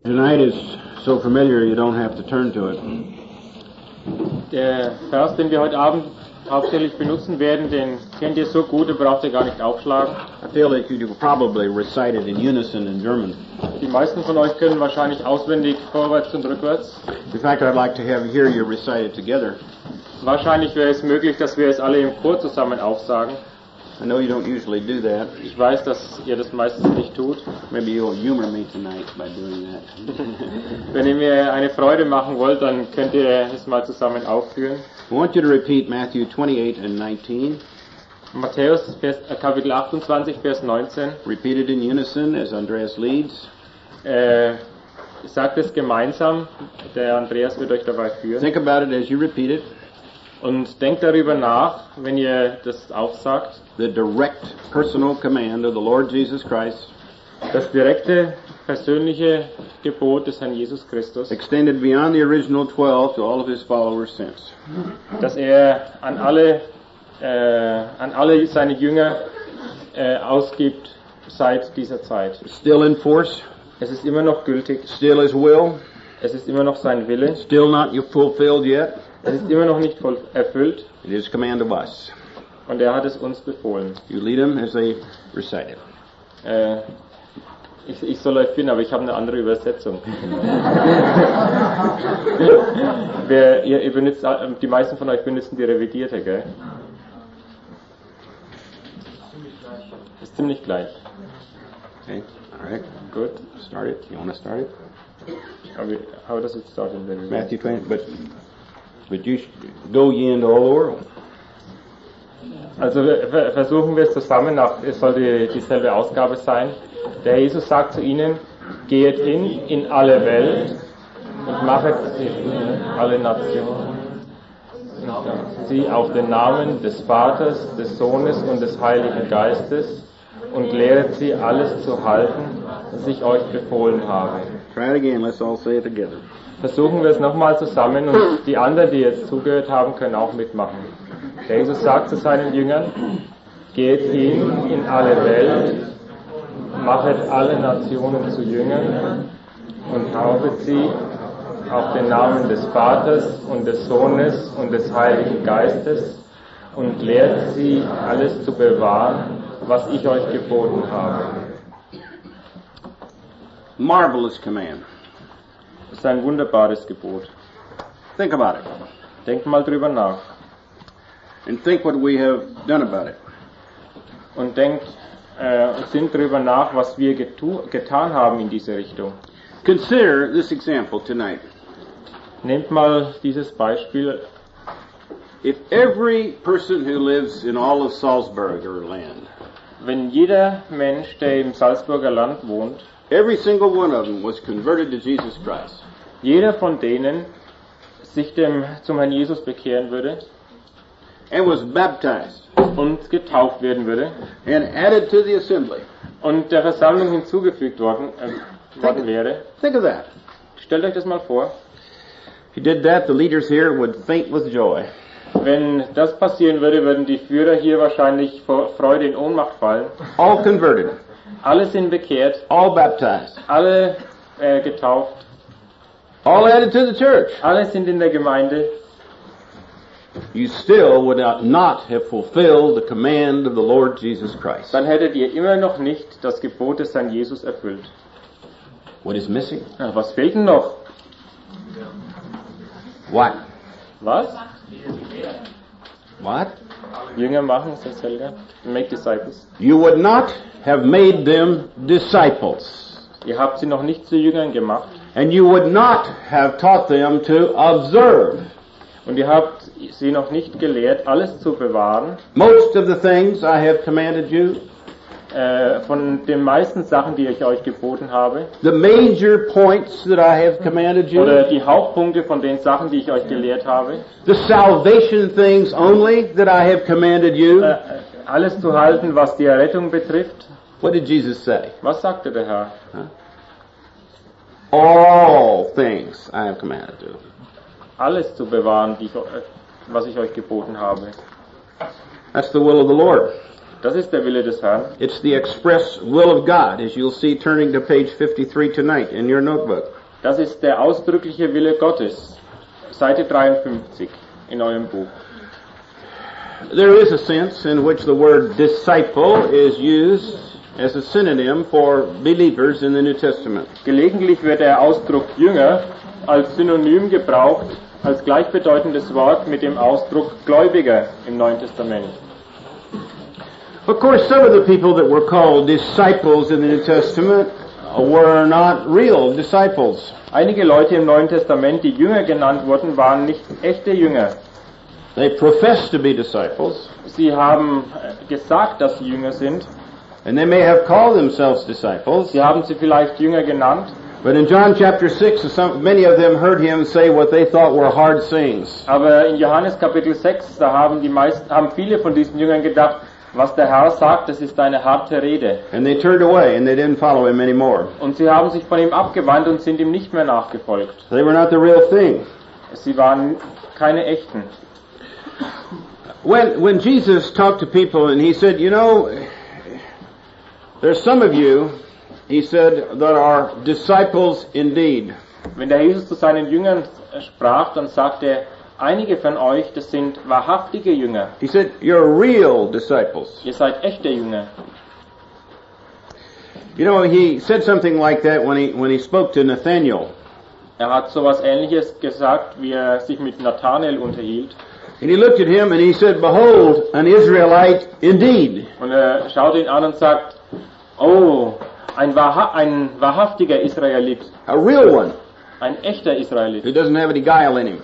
Tonight is so familiar you don't have to turn to it. Der Vers, den wir heute Abend hauptsächlich benutzen werden, den kennt ihr so gut, den braucht ihr gar nicht aufschlagen. I feel that you probably recite it in unison in German. Die meisten von euch können wahrscheinlich auswendig vorwärts und rückwärts. In fact, I'd like to hear you recite it together. Wahrscheinlich wäre es möglich, dass wir es alle im Chor zusammen aufsagen. I know you don't usually do that. Ich weiß, dass ihr das meistens nicht tut. Maybe you'll humor me tonight by doing that. Wenn ihr mir eine Freude machen wollt, dann könnt ihr es mal zusammen aufführen. I want you to repeat Matthew 28 and 19. Matthäus Kapitel 28, Vers 19. Repeat it in unison as Andreas leads. Sagt es gemeinsam, der Andreas wird euch dabei führen. Think about it as you repeat it. Und denkt darüber nach, wenn ihr das aufsagt. The direct personal command of the Lord Jesus Christ. Das direkte, persönliche Gebot des Herrn Jesus Christus. Extended beyond the original 12 to all of his followers since. Dass er an alle seine Jünger ausgibt seit dieser Zeit. Still in force. Es ist immer noch gültig. Still his will. Es ist immer noch sein Wille. Still not fulfilled yet. Es ist immer noch nicht voll erfüllt. It is command of us. Und er hat es uns befohlen. You lead them as they recite it. Ich soll euch finden, aber ich habe eine andere Übersetzung. Ihr benutzt, die meisten von euch benutzen die revidierte, gell? Ist ziemlich gleich. Okay, all right. Good. Start it. You want to start it? How does it start in the revision? Matthew 20, but you go ye into all the world. Also versuchen wir es zusammen, es sollte dieselbe Ausgabe sein. Der Herr Jesus sagt zu ihnen, geht hin in alle Welt und machet alle Nationen. Sie auf den Namen des Vaters, des Sohnes und des Heiligen Geistes und lehret sie alles zu halten, was ich euch befohlen habe. Try it again, let's all say it together. Versuchen wir es nochmal zusammen und die anderen, die jetzt zugehört haben, können auch mitmachen. Der Jesus sagt zu seinen Jüngern, geht hin in alle Welt, machet alle Nationen zu Jüngern und taufet sie auf den Namen des Vaters und des Sohnes und des Heiligen Geistes und lehrt sie alles zu bewahren, was ich euch geboten habe. Marvelous command. Das ist ein wunderbares Gebot. Think about it. Denkt mal drüber nach. And think what we have done about it. Und sinnt drüber nach, was wir getan haben in diese Richtung. Consider this example tonight. Nehmt mal dieses Beispiel. If every person who lives in all of Salzburger land, wenn jeder Mensch, der im Salzburger Land wohnt, every single one of them was converted to Jesus Christ, jeder von denen sich zum Herrn Jesus bekehren würde, and was baptized, und getauft werden würde, and added to the assembly, und der Versammlung hinzugefügt worden wäre. Think of that. Stellt euch das mal vor. If you did that, the leaders here would faint with joy. Wenn das passieren würde, würden die Führer hier wahrscheinlich vor Freude in Ohnmacht fallen. All converted. Alle sind bekehrt. All baptized. Alle getauft. All added to the church. Alle sind in der Gemeinde. You still would not have fulfilled the command of the Lord Jesus Christ. Dann hättet ihr immer noch nicht das Gebot des Herrn Jesus erfüllt. What is missing? Ja, was fehlt denn noch? What? Was? What? Jünger machen, sagt Helga. Make disciples. You would not have made them disciples. Ihr habt sie noch nicht zu Jüngern gemacht. And you would not have taught them to observe. Und ihr habt sie noch nicht gelehrt, alles zu bewahren. Most of the things I have commanded you. Von den meisten Sachen, die ich euch geboten habe. The major points that I have commanded you. Oder die Hauptpunkte von den Sachen, die ich euch gelehrt habe. The salvation things only that I have commanded you. Alles zu halten, was die Errettung betrifft. What did Jesus say? Was sagte der Herr? All things I have commanded you. Alles zu bewahren, was ich euch geboten habe. That's the will of the Lord. Das ist der Wille des Herrn. It's the express will of God, as you'll see turning to page 53 tonight in your notebook. Das ist der ausdrückliche Wille Gottes. Seite 53 in eurem Buch. There is a sense in which the word disciple is used as a synonym for believers in the New Testament. Gelegentlich wird der Ausdruck Jünger als Synonym gebraucht, als gleichbedeutendes Wort mit dem Ausdruck Gläubiger im Neuen Testament. Of course, some of the people that were called disciples in the New Testament were not real disciples. Einige Leute im Neuen Testament, die Jünger genannt wurden, waren nicht echte Jünger. They professed to be disciples, Sie haben gesagt, dass sie Jünger sind. and they may have called themselves disciples. Sie haben sie vielleicht Jünger genannt. But in John chapter 6, many of them heard him say what they thought were hard sayings. Aber in Johannes Kapitel 6, da haben viele von diesen Jüngern gedacht, was der Herr sagt, das ist eine harte Rede. And they turned away and they didn't follow him anymore. Und sie haben sich von ihm abgewandt und sind ihm nicht mehr nachgefolgt. They were not the real thing. Sie waren keine echten. When Jesus talked to people and he said, you know, there's some of you, he said, that are disciples indeed. Wenn der Jesus zu seinen Jüngern sprach, dann sagte er, einige von euch, das sind wahrhaftige Jünger. He said, you're real disciples. Ihr seid echte Jünger. You know, he said something like that when he spoke to Nathanael. Er hat sowas Ähnliches gesagt, wie er sich mit Nathanael unterhielt. And he looked at him and he said, behold, an Israelite indeed. Und er schaut ihn an und sagt, oh, ein wahrhaftiger Israelit, A real one ein echter Israelit. who doesn't have any guile in him.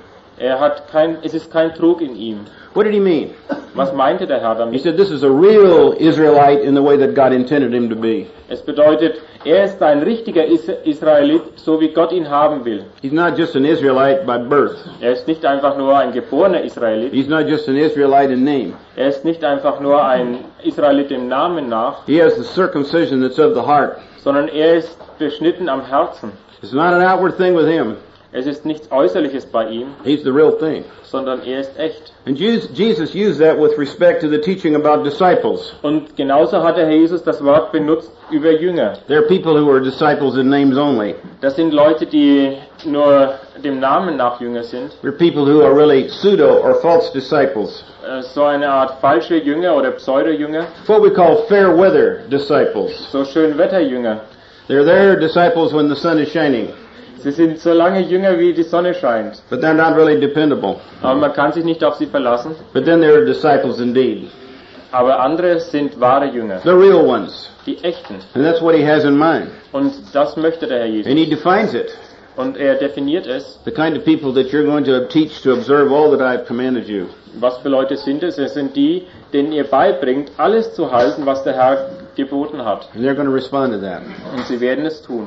Es ist kein Trug in ihm. What did he mean? Was meinte der Herr He damit? said, this is a real Israelite in the way that God intended him to be. Es bedeutet, er ist ein richtiger Israelit, so wie Gott ihn haben will. He's not just an Israelite by birth. Er ist nicht einfach nur ein geborener Israelit. He's not just an Israelite in name. Er ist nicht einfach nur ein Israelit im Namen nach, He has the circumcision that's of the heart. sondern er ist beschnitten am Herzen. It's not an outward thing with him. Es ist nichts Äußerliches bei ihm, He's the real thing. sondern er ist echt. And Jesus used that with respect to the teaching about disciples. Und genauso hat der Herr Jesus das Wort benutzt über Jünger. There are people who are disciples in names only. Das sind Leute, die nur dem Namen nach Jünger sind. There are people who are really pseudo or false disciples. So eine Art falsche Jünger oder Pseudo-Jünger. What we call fair weather disciples. So Schönwetterjünger. They're there disciples when the sun is shining, Sie sind so lange Jünger, wie die Sonne scheint. but they're not really dependable. Aber man kann sich nicht auf sie verlassen. But then they're disciples indeed. Aber andere sind wahre Jünger. The real ones. Die echten. And that's what he has in mind. Und das möchte der Herr Jesus. And he defines it. Und er definiert es. The kind of people that you're going to teach to observe all that I've commanded you. Was für Leute sind es? Es sind die, denen ihr beibringt, alles zu halten, was der Herr geboten hat. And they're going to respond to that. Und sie werden es tun.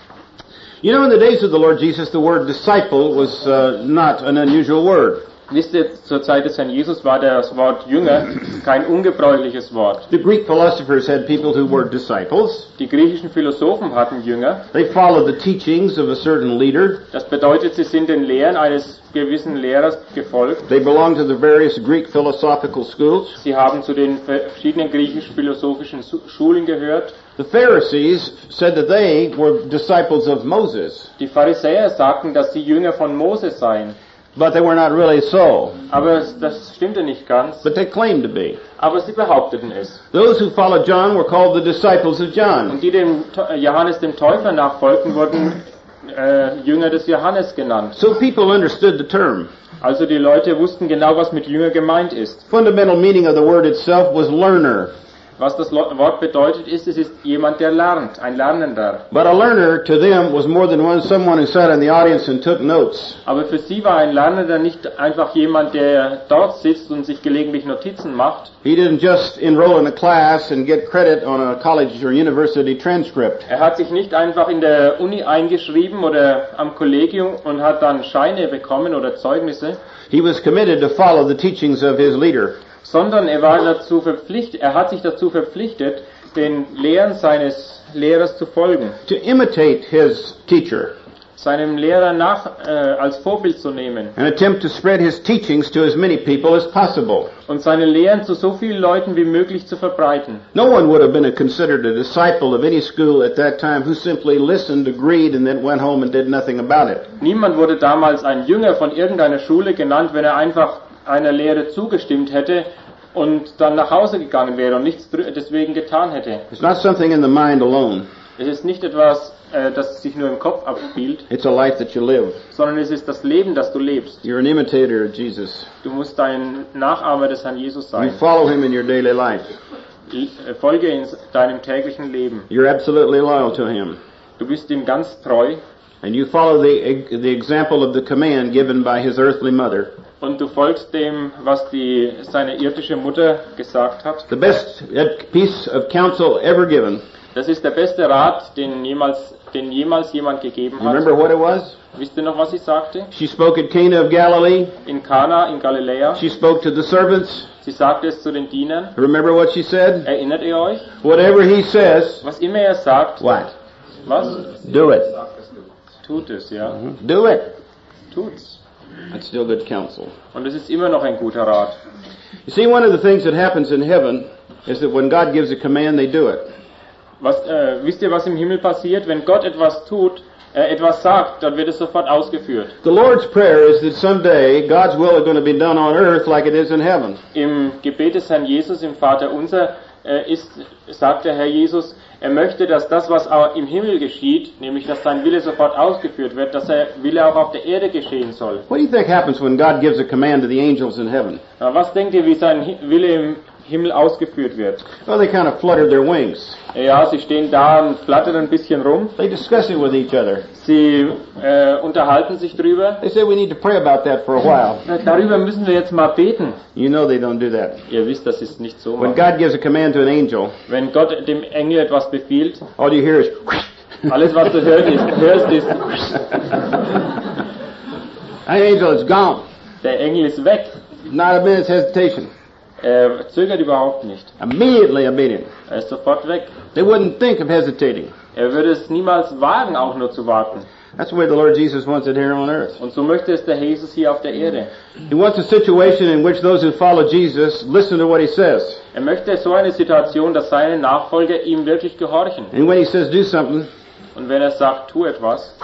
You know, in the days of the Lord Jesus, the word disciple was not an unusual word. Wisst ihr, zur Zeit des Herrn Jesus war das Wort Jünger kein ungebräuchliches Wort. The Greek philosophers had people who were disciples. Die griechischen Philosophen hatten Jünger. They followed the teachings of a certain leader. Das bedeutet, sie sind den Lehren eines gewissen Lehrers gefolgt. They belonged to the various Greek philosophical schools. Sie haben zu den verschiedenen griechisch-philosophischen Schulen gehört. The Pharisees said that they were disciples of Moses, Die Pharisäer sagten, dass sie Jünger von Mose seien. but they were not really so. Aber das stimmte nicht ganz. But they claimed to be. Aber sie behaupteten es. Those who followed John were called the disciples of John. Und die dem Johannes dem Täufer nachfolgten, wurden Jünger des Johannes genannt. So people understood the term. Also die Leute wussten genau, was mit Jünger gemeint ist. Fundamental meaning of the word itself was learner. Was das Wort bedeutet ist, es ist jemand, der lernt, ein Lernender. But a learner to them was more than someone who sat in the audience and took notes. Aber für sie war ein Lernender nicht einfach jemand, der dort sitzt und sich gelegentlich Notizen macht. He didn't just enroll in a class and get credit on a college or university transcript. Er hat sich nicht einfach in der Uni eingeschrieben oder am Kollegium und hat dann Scheine bekommen oder Zeugnisse, He was committed to follow the teachings of his leader. sondern er hat sich dazu verpflichtet, den Lehren seines Lehrers zu folgen, To imitate his teacher. seinem Lehrer als Vorbild zu nehmen and attempt to spread his teachings to as many people as possible. und seine Lehren zu so vielen Leuten wie möglich zu verbreiten. No one would have been considered a disciple of any school at that time who simply listened, agreed, and then went home and did nothing about it. Niemand wurde damals ein Jünger von irgendeiner Schule genannt, wenn er einfach einer Lehre zugestimmt hätte und dann nach Hause gegangen wäre und nichts deswegen getan hätte. It's not something in the mind alone. Es ist nicht etwas, das sich nur im Kopf abspielt, It's a life that you live. sondern es ist das Leben, das du lebst. You're an imitator of Jesus. Du musst ein Nachahmer des Herrn Jesus You sein. follow him in your daily life. Folge in deinem täglichen Leben. You're absolutely loyal to him. Du bist ihm ganz treu And you follow the example of the command given by his earthly mother. und du folgst dem, was seine irdische Mutter gesagt hat. The best piece of counsel ever given. Das ist der beste Rat, den jemals jemand gegeben You remember hat. what it was? Wisst ihr noch, was sie sagte? She spoke at Cana of Galilee. In Kana, in Galiläa. She spoke to the servants. Sie sagte es zu den Dienern. Remember what she said? Erinnert ihr euch? Whatever he says, Was immer er sagt, what? was? Do it. Tut es, ja. Do it. Tut's. That's still good counsel. Und es ist immer noch ein guter Rat. You see, one of the things that happens in heaven is that when God gives a command, they do it. Wisst ihr, was im Himmel passiert? Wenn Gott etwas sagt, dann wird es sofort ausgeführt. The Lord's prayer is that someday God's will is going to be done on earth like it is in heaven. Im Gebet des Herrn Jesus, im Vater unser, sagt der Herr Jesus, er möchte, dass das, was auch im Himmel geschieht, nämlich dass sein Wille sofort ausgeführt wird, dass sein Wille auch auf der Erde geschehen soll. What do you think happens when God gives a command to the angels in heaven? Na, was denkt ihr, wie sein Wille im Himmel ausgeführt wird? Well, they kind of flutter their wings. Ja, sie stehen da und flattern ein bisschen rum. They discuss it with each other. Sie unterhalten sich drüber. They say we need to pray about that for a while. Darüber müssen wir jetzt mal beten. You know they don't do that. Ihr wisst, das ist nicht so. When God gives a command to an angel, Wenn Gott dem Engel etwas befiehlt, all you hear is alles was du hörst ist, an angel is gone. der Engel ist weg. Not a minute's hesitation. Er zögert überhaupt nicht. Immediately immediate. Er ist sofort weg. They wouldn't think of hesitating. Er würde es niemals wagen, auch nur zu warten. That's the way the Lord Jesus wants it here on earth. Und so möchte es der Jesus hier auf der Erde. He wants a situation in which those who follow Jesus listen to what he says. Er möchte so eine Situation, dass seine Nachfolger ihm wirklich gehorchen. And when he says do something, Und wenn er sagt, tu etwas,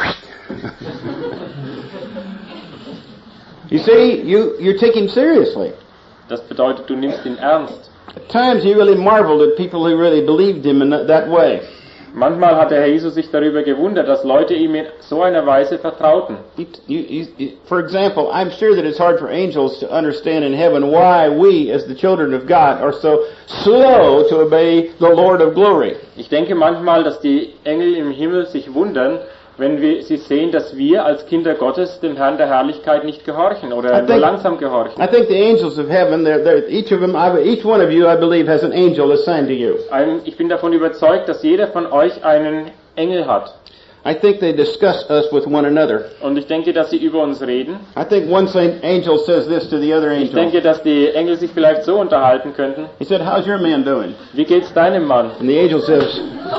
you see, you take him seriously. das bedeutet, du nimmst ihn ernst. At times he really marveled at people who really believed him in that way. Manchmal hat der Herr Jesus sich darüber gewundert, dass Leute ihm in so einer Weise vertrauten. For example, I'm sure that it's hard for angels to understand in heaven why we, as the children of God, are so slow to obey the Lord of glory. Ich denke manchmal, dass die Engel im Himmel sich wundern, wenn sie sehen, dass wir als Kinder Gottes dem Herrn der Herrlichkeit nicht gehorchen oder nur langsam gehorchen. I think the angels of heaven, each one of you, I believe, has an angel assigned to you. Ich bin davon überzeugt, dass jeder von euch einen Engel hat. I think they discuss us with one another. Und ich denke, dass sie über uns reden. I think one angel says this to the other angel. Ich denke, dass die Engel sich vielleicht so unterhalten könnten. He said, "How's your man doing?" Wie geht's deinem Mann? And the angel says,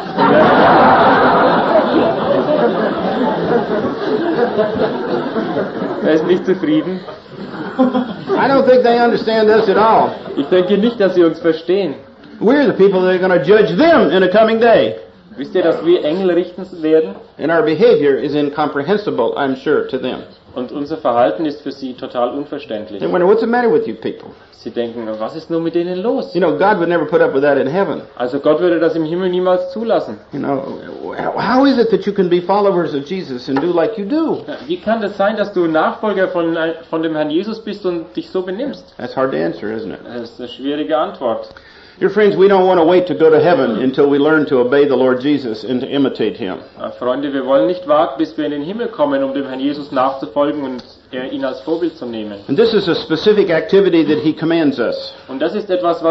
Er ist nicht zufrieden. I don't think they understand us at all. Ich denke nicht, dass sie uns verstehen. We're the people that are going to judge them in a coming day. Wisst ihr, dass wir Engel richten werden? And our behavior is incomprehensible, I'm sure, to them. Und unser Verhalten ist für sie total unverständlich. They wonder, what's the matter with you people? Sie denken, was ist nur mit denen los? You know, God would never put up with that in heaven. Also Gott würde das im Himmel niemals zulassen. You know, how is it that you can be followers of Jesus and do like you do? Wie kann das sein, dass du Nachfolger von dem Herrn Jesus bist und dich so benimmst? That's hard to answer, isn't it? Das ist eine schwierige Antwort. Dear friends, we don't want to wait to go to heaven until we learn to obey the Lord Jesus and to imitate him. Freunde, wir wollen nicht warten, bis wir in den Himmel kommen, um dem Herrn Jesus nachzufolgen und ihn als Vorbild zu nehmen. And this is a specific activity that he commands us. Und das ist etwas, was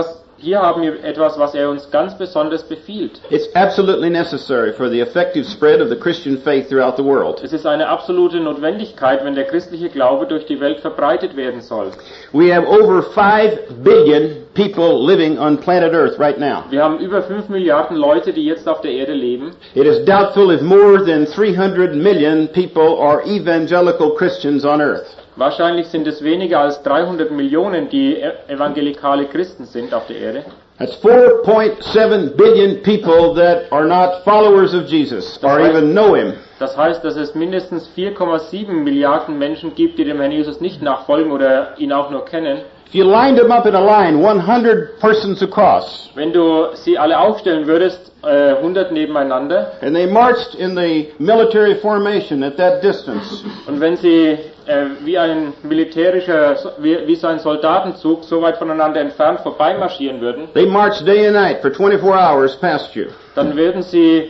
hier haben wir etwas, was er uns ganz besonders befiehlt. It's absolutely necessary for the effective spread of the Christian faith throughout the world. Es ist eine absolute Notwendigkeit, wenn der christliche Glaube durch die Welt verbreitet werden soll. We have over 5 billion people living on planet Earth right now. Wir haben über 5 Milliarden Leute, die jetzt auf der Erde leben. It is doubtful if more than 300 million people are evangelical Christians on Earth. Wahrscheinlich sind es weniger als 300 Millionen, die evangelikale Christen sind auf der Erde. That's 4.7 billion people that are not followers of Jesus or even know Him. Das heißt, dass es mindestens 4,7 Milliarden Menschen gibt, die dem Herrn Jesus nicht nachfolgen oder ihn auch nur kennen. If you lined them up in a line, 100 persons across, Wenn du sie alle aufstellen würdest, 100 nebeneinander, and they marched in the military formation at that distance, und wenn sie wie ein militärischer, wie so ein Soldatenzug so weit voneinander entfernt vorbeimarschieren würden, they marched day and night for 24 hours past you. dann würden sie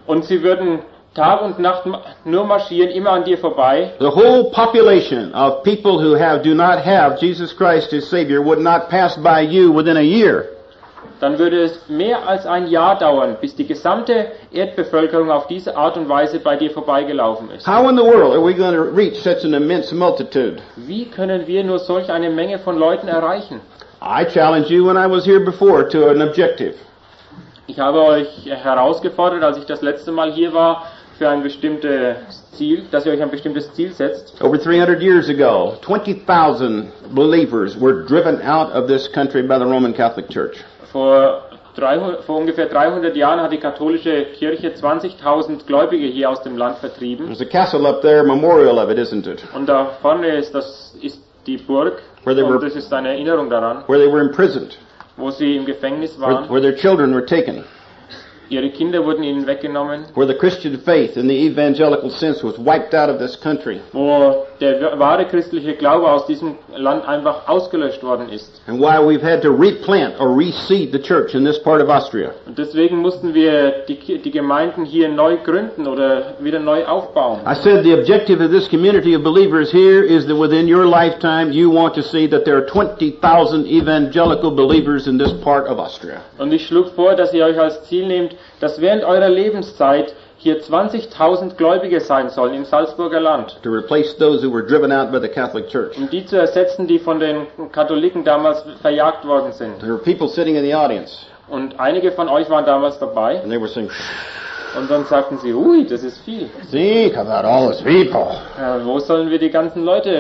Tag und Nacht nur marschieren, immer an dir vorbei. The whole population of people who do not have Jesus Christ as Savior would not pass by you within a year. Dann würde es mehr als ein Jahr dauern, bis die gesamte Erdbevölkerung auf diese Art und Weise bei dir vorbeigelaufen ist. How in the world are we going to reach such an immense multitude? Wie können wir nur solch eine Menge von Leuten erreichen? I challenged you when I was here before to an objective. Ich habe euch herausgefordert, als ich das letzte Mal hier war, für ein bestimmtes Ziel, dass ihr euch ein bestimmtes Ziel setzt. Over 300 years ago, 20,000 believers were driven out of this country by the Roman Catholic Church. Vor ungefähr 300 Jahren hat die katholische Kirche 20.000 Gläubige hier aus dem Land vertrieben. There's a castle up there, a memorial of it, isn't it? Und da vorne ist die Burg, und das ist eine Erinnerung daran, Where they were imprisoned, wo sie im Gefängnis waren. where their children were taken, Ihre Kinder wurden ihnen weggenommen, where the Christian faith in the evangelical sense was wiped out of this country. wo der wahre christliche Glaube aus diesem Land einfach ausgelöscht worden ist. And why we've had to replant or reseed the church in this part of Austria. Und deswegen mussten wir die Gemeinden hier neu gründen oder wieder neu aufbauen. I said the objective of this community of believers here is that within your lifetime you want to see that there are 20,000 evangelical believers in this part of Austria. Und ich schlug vor, dass ihr euch als Ziel nehmt, dass während eurer Lebenszeit hier 20.000 Gläubige sein sollen im Salzburger Land. To replace those who were driven out by the Catholic Church. Um die zu ersetzen, die von den Katholiken damals verjagt worden sind. There were people sitting in the audience. Und einige von euch waren damals dabei. And they were saying, Und dann sagten sie, ui, das ist viel. think about all these people. Wie sollen wir die ganzen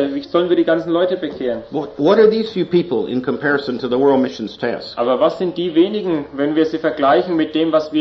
Leute bekehren? What are these few people in comparison to the World Missions Task? Aber was sind die wenigen, wenn wir sie vergleichen mit dem, was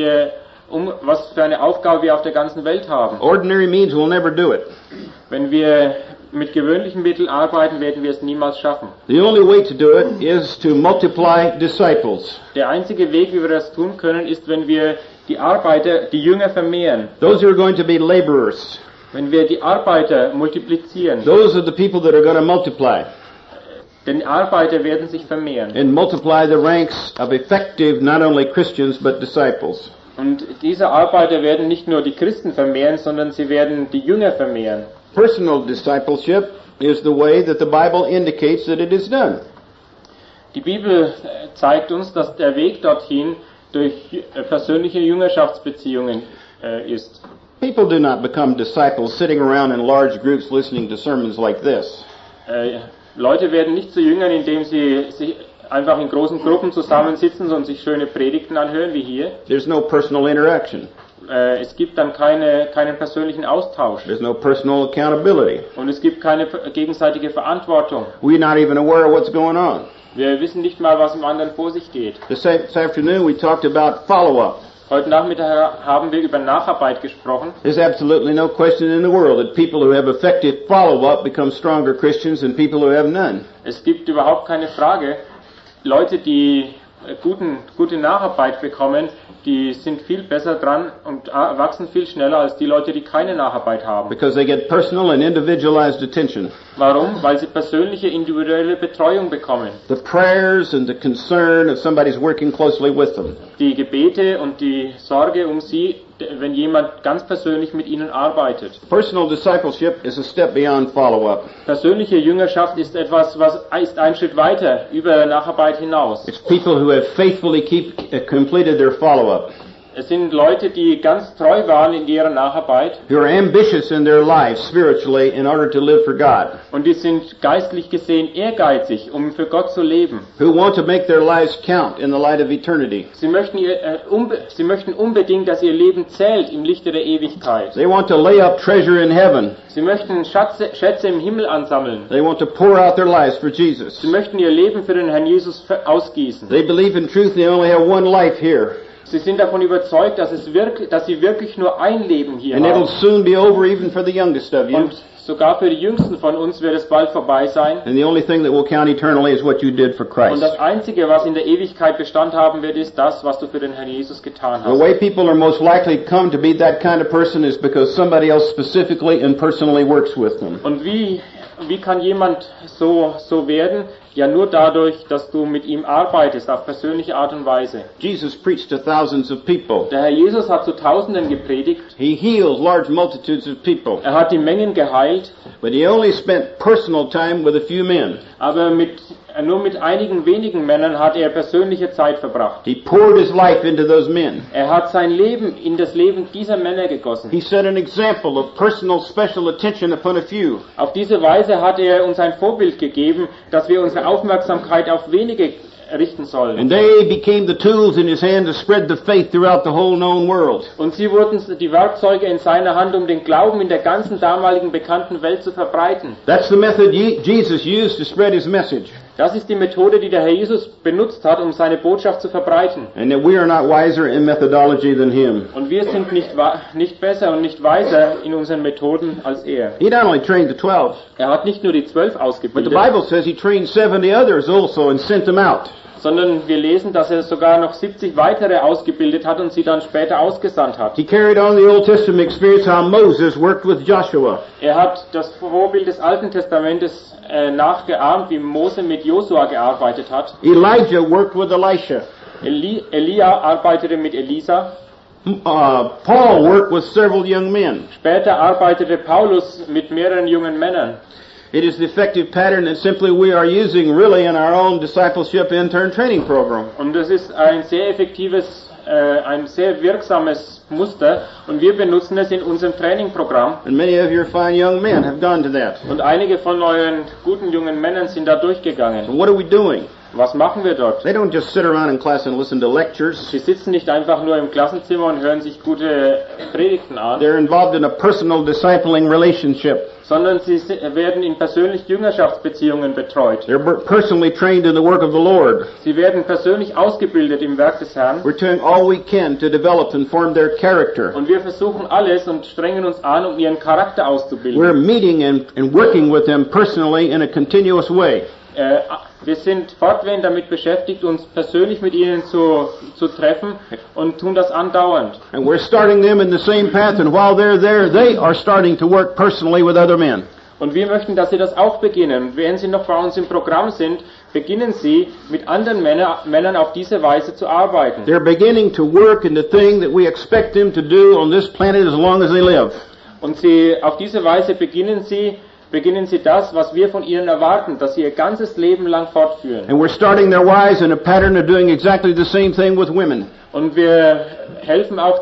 für eine Aufgabe wir auf der ganzen Welt haben? Ordinary means will never do it. Wenn wir mit gewöhnlichen Mitteln arbeiten, werden wir es niemals schaffen. The only way to do it is to multiply disciples. Der einzige Weg, wie wir das tun können, ist, wenn wir die Jünger vermehren. Those who are going to be laborers. Wenn wir die Arbeiter multiplizieren. Those are the people that are going to multiply. Denn Arbeiter werden sich vermehren. And multiply the ranks of effective, not only Christians, but disciples. Und diese Arbeiter werden nicht nur die Christen vermehren, sondern sie werden die Jünger vermehren. Personal discipleship is the way that the Bible indicates that it is done. Die Bibel zeigt uns, dass der Weg dorthin durch persönliche Jüngerschaftsbeziehungen ist. People do not become disciples sitting around in large groups listening to sermons like this. Leute werden nicht zu Jüngern, indem sie sich einfach in großen Gruppen zusammensitzen und sich schöne Predigten anhören wie hier. There's no personal interaction. Es gibt dann keinen persönlichen Austausch. There's no personal accountability. Und es gibt keine gegenseitige Verantwortung. We're not even aware of what's going on. Wir wissen nicht mal, was im anderen vor sich geht. This afternoon we talked about follow-up. Heute Nachmittag haben wir über Nacharbeit gesprochen. There's absolutely no question in the world that people who have effective follow-up become stronger Christians than people who have none. Es gibt überhaupt keine Frage. Leute, die gute Nacharbeit bekommen, die sind viel besser dran und wachsen viel schneller als die Leute, die keine Nacharbeit haben. Because they get personal and individualized attention. Warum? Weil sie persönliche, individuelle Betreuung bekommen. The prayers and the concern of somebody's working closely with them. Die Gebete und die Sorge um sie wenn jemand ganz persönlich mit ihnen arbeitet. Personal discipleship is a step beyond follow-up. Persönliche Jüngerschaft ist etwas, ist ein Schritt weiter über Nacharbeit hinaus. It's people who have faithfully completed their follow-up. Es sind Leute, die ganz treu waren in ihrer Nacharbeit. Who are ambitious in their lives spiritually in order to live for God. Und die sind geistlich gesehen ehrgeizig, um für Gott zu leben. Who want to make their lives count in the light of eternity. Sie möchten unbedingt, dass ihr Leben zählt im Lichte der Ewigkeit. They want to lay up treasure in heaven. Sie möchten Schätze im Himmel ansammeln. They want to pour out their lives for Jesus. Sie möchten ihr Leben für den Herrn Jesus ausgießen. They believe in truth they only have one life here. Sie sind davon überzeugt, dass sie wirklich nur ein Leben hier And haben. it'll soon be over even for the youngest of you. Und sogar für die Jüngsten von uns wird es bald vorbei sein. And the only thing that will count eternally is what you did for Und Christ. das Einzige, was in der Ewigkeit Bestand haben wird, ist das, was du für den Herrn Jesus getan The hast. way people are most likely to come to be that kind of person is because somebody else specifically and personally works with them. Und wie kann jemand so werden? Ja, nur dadurch, dass du mit ihm arbeitest, auf persönliche Art und Weise. Jesus preached to thousands of people. Der Herr Jesus hat zu Tausenden gepredigt. He healed large multitudes of people. Er hat die Mengen geheilt. But he only spent personal time with a few men. Aber nur mit einigen wenigen Männern hat er persönliche Zeit verbracht. He poured his life into those men. Er hat sein Leben in das Leben dieser Männer gegossen. He set an example of personal special attention upon a few. Auf diese Weise hat er uns ein Vorbild gegeben, dass wir unsere Aufmerksamkeit auf wenige richten sollen. And they became the tools in his hand to spread the faith throughout the whole known world. Und sie wurden die Werkzeuge in seiner Hand, um den Glauben in der ganzen damaligen bekannten Welt zu verbreiten. That's the method Jesus used to spread his message. Das ist die Methode, die der Herr Jesus benutzt hat, um seine Botschaft zu verbreiten. And that we are not wiser in methodology than him. Und wir sind nicht besser und nicht weiser in unseren Methoden als er. He not only trained the 12, Er hat nicht nur die 12 but the ausgebildet, Bible says he trained 70 others also and sent them out. sondern wir lesen, dass er sogar noch 70 weitere ausgebildet hat und sie dann später ausgesandt hat. He carried on the Old Testament experience how Moses worked with Joshua. Er hat das Vorbild des Alten Testamentes nachgeahmt, wie Mose mit Josua gearbeitet hat. Elijah worked with Elisha. Elia arbeitete mit Elisa. Paul worked with several young men. Später arbeitete Paulus mit mehreren jungen Männern. It is the effective pattern that simply we are using really in our own discipleship intern training program. Und es ist ein sehr effektives, ein sehr wirksames Muster und wir benutzen es in unserem Trainingprogramm. And many of your fine young men have gone to that. Und einige von euren guten jungen Männern sind da durchgegangen. And what are we doing? Was machen wir dort? They don't just sit around in class and listen to lectures. Sie sitzen nicht einfach nur im Klassenzimmer und hören sich gute Predigten an, They're involved in a personal discipling relationship. sondern sie werden in persönlich Jüngerschaftsbeziehungen betreut. They're personally trained in the work of the Lord. Sie werden persönlich ausgebildet im Werk des Herrn. We're doing all we can to develop and form their character. Und wir versuchen alles und strengen uns an, um ihren Charakter auszubilden. We're meeting and working with them personally in a continuous way. Wir sind fortwährend damit beschäftigt, uns persönlich mit ihnen zu treffen und tun das andauernd. And we're starting them in the same path, and while they're there, they are starting to work personally with other men. Und wir möchten, dass sie das auch beginnen. Und während sie noch bei uns im Programm sind, beginnen sie mit anderen Männern auf diese Weise zu arbeiten. They're beginning to work in the thing that we expect them to do on this planet as long as they live. Und auf diese Weise beginnen sie das, was wir von ihnen erwarten, dass sie ihr ganzes Leben lang fortführen. And we're starting their wives in a pattern of doing exactly the same thing with women. Und wir helfen auch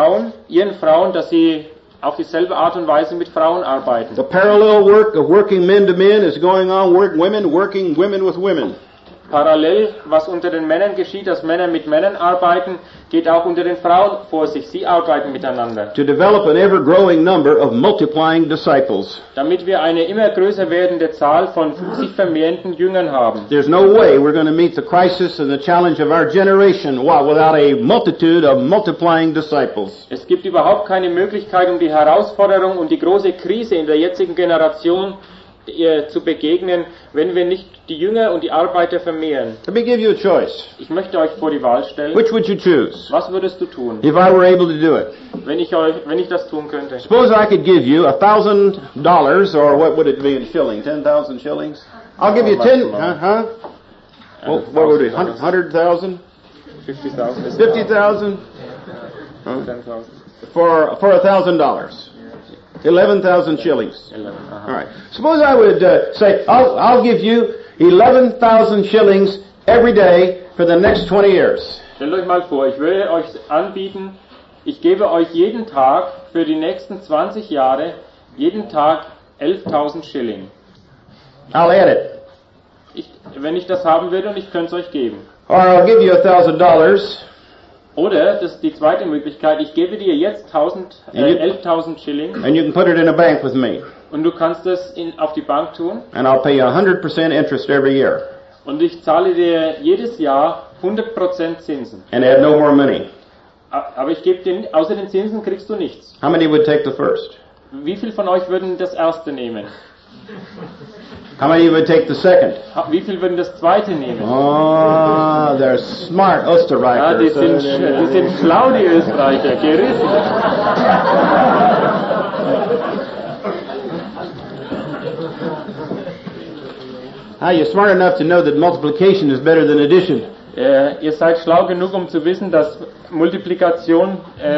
ihren Frauen, dass sie auf dieselbe Art und Weise mit Frauen arbeiten. The parallel work of working men to men is going on, working women with women. Parallel, was unter den Männern geschieht, dass Männer mit Männern arbeiten, geht auch unter den Frauen vor sich. Sie arbeiten miteinander. To develop an ever-growing number of multiplying disciples. Damit wir eine immer größer werdende Zahl von sich vermehrenden Jüngern haben. There's no way we're going to meet the crisis and the challenge of our generation without a multitude of multiplying disciples. Es gibt überhaupt keine Möglichkeit, um die Herausforderung und die große Krise in der jetzigen Generation zu begegnen, wenn wir nicht die Jünger und die Arbeiter vermehren. Let me give you a choice. Ich möchte euch vor die Wahl stellen. Which would you choose? Was würdest du tun, If I were able to do it. wenn ich das tun könnte? Suppose I could give you $1,000, or what would it be in shillings? 10,000 shillings? I'll give you 10, Well, what would it be? 100,000? 50,000. 50,000? 10,000. for $1,000. 11,000 shillings. 11, aha. All right. Suppose I would say, I'll give you 11,000 shillings every day for the next 20 years. Stellt euch mal vor, ich würde euch anbieten, ich gebe euch jeden Tag für die nächsten 20 Jahre, jeden Tag 11.000 Schilling. I'll add it. Wenn ich das haben würde und ich könnte es euch geben. Or I'll give you $1,000. Oder, das ist die zweite Möglichkeit, ich gebe dir jetzt 11.000 Schilling And you can put it in a bank with me. und du kannst es auf die Bank tun And I'll pay you 100% interest every year. und ich zahle dir jedes Jahr 100% Zinsen. And add no more money. Aber ich gebe dir, außer den Zinsen kriegst du nichts. How many would take the first? Wie viel von euch würden das erste nehmen? How many would take the second? Wie viel würden das zweite nehmen? Oh, they're smart Ja, die Österreichers. sind schlau, die Österreicher, gerissen. You're smart enough to know that multiplication is better than addition. Ihr seid schlau genug, um zu wissen, dass Multiplikation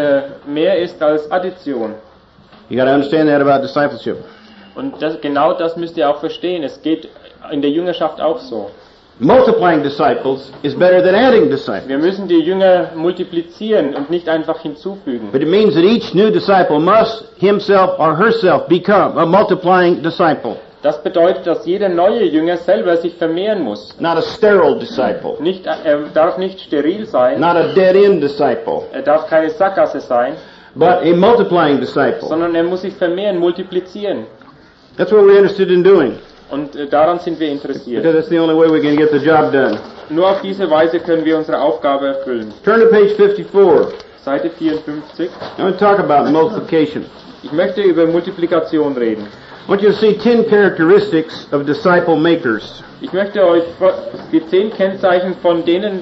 mehr ist als Addition. You got to understand that about discipleship. Und genau das müsst ihr auch verstehen. Es geht in der Jüngerschaft auch so. Multiplying disciples is better than adding disciples. Wir müssen die Jünger multiplizieren und nicht einfach hinzufügen. But it means that each new disciple must himself or herself become a multiplying disciple. Das bedeutet, dass jeder neue Jünger selber sich vermehren muss. Not a sterile disciple. Er darf nicht steril sein, Not a dead-end disciple. er darf keine Sackgasse sein, But a multiplying disciple. sondern er muss sich vermehren, multiplizieren. That's what we're interested in doing. Und daran sind wir interessiert. Because that's the only way we can get the job done. Nur auf diese Weise können wir unsere Aufgabe erfüllen. Turn to page 54. Seite 54. I want to talk about multiplication. Ich möchte über Multiplikation reden. I want you to see 10 characteristics of disciple makers. Ich möchte euch die 10 Kennzeichen von denen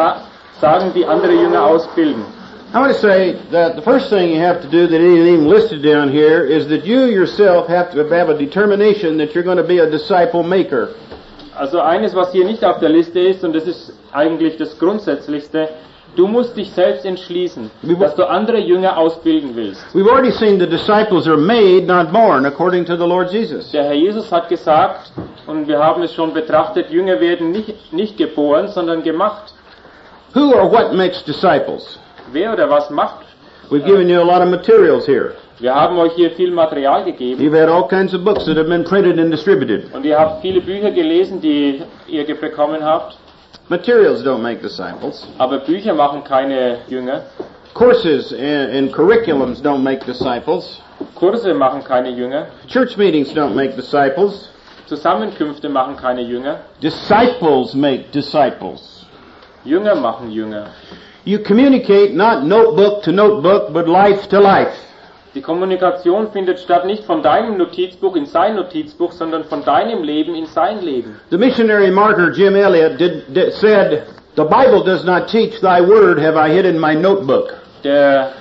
sagen, die andere Jünger ausbilden. I want to say that the first thing you have to do that isn't even listed down here is that you yourself have to have a determination that you're going to be a disciple maker. Also eines, was hier nicht auf der Liste ist, und das ist eigentlich das Grundsätzlichste, du musst dich selbst entschließen, dass du andere Jünger ausbilden willst. We've already seen the disciples are made, not born, according to the Lord Jesus. Der Herr Jesus hat gesagt, und wir haben es schon betrachtet, Jünger werden nicht geboren, sondern gemacht. Who or what makes disciples? Wer oder was macht? We've given you a lot of materials here. Wir haben euch hier viel Material gegeben. You've had all kinds of books that have been printed and distributed. Und ihr habt viele Bücher gelesen, die ihr bekommen habt. Materials don't make disciples. Aber Bücher machen keine Jünger. Courses and curriculums don't make disciples. Kurse machen keine Jünger. Church meetings don't make disciples. Zusammenkünfte machen keine Jünger. Disciples make disciples. Jünger machen Jünger. You communicate not notebook to notebook, but life to life. Die Kommunikation findet statt nicht von deinem Notizbuch in sein Notizbuch, sondern von deinem Leben in sein Leben. The missionary martyr Jim Elliot said, "The Bible does not teach thy word have I hid in my notebook." Der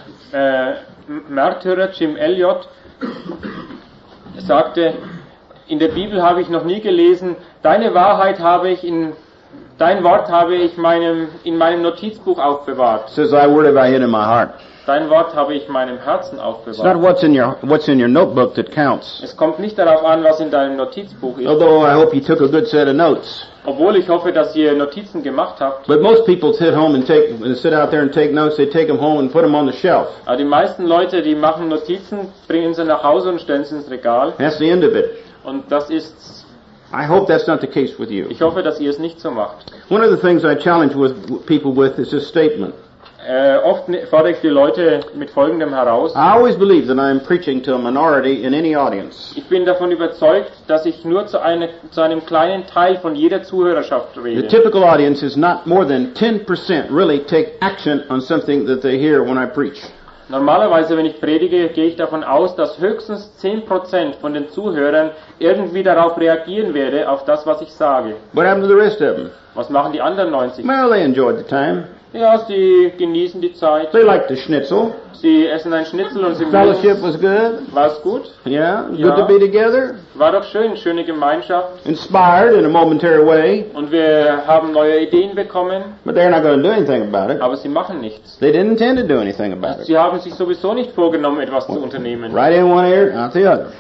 Märtyrer Jim Elliot sagte, in der Bibel habe ich noch nie gelesen, deine Wahrheit habe ich dein Wort habe ich in meinem Notizbuch aufbewahrt. It says, "Thy word have I hid in my heart." Dein Wort habe ich in meinem Herzen It's not aufbewahrt. what's in your notebook that counts. Es kommt nicht darauf an, was in deinem Notizbuch ist. Although I hope you took a good set of notes. Obwohl ich hoffe, dass ihr Notizen gemacht habt. But most people sit out there and take notes. They take them home and put them on the shelf. Aber die meisten Leute, die machen Notizen, bringen sie nach Hause und stellen sie ins Regal. That's the end of it. Und das ist, I hope that's not the case with you. ich hoffe, dass ihr es nicht so macht. One of the things I challenge people with is this statement. Oft fordere ich die Leute mit Folgendem heraus. I always believe that I am preaching to a minority in any audience. Ich bin davon überzeugt, dass ich nur zu einem kleinen Teil von jeder Zuhörerschaft The rede. typical audience is not more than 10% really take action on something that they hear when I preach. Normalerweise, wenn ich predige, gehe ich davon aus, dass höchstens 10% von den Zuhörern irgendwie darauf reagieren werde, auf das, was ich sage. What happened to the rest of them? Was machen die anderen 90%? Well, they enjoyed the time. Ja, sie genießen die Zeit. They liked the schnitzel. Sie essen ein Schnitzel und sie Fellowship was good. War es gut? Yeah, good Ja. to be together. War doch schön, schöne Gemeinschaft. Inspired in a momentary way, Und wir haben neue Ideen bekommen, but they're not going to do anything about it. aber sie machen nichts. They didn't intend to do anything about it. Sie haben sich sowieso nicht vorgenommen, etwas zu unternehmen. Right in one ear, out the other.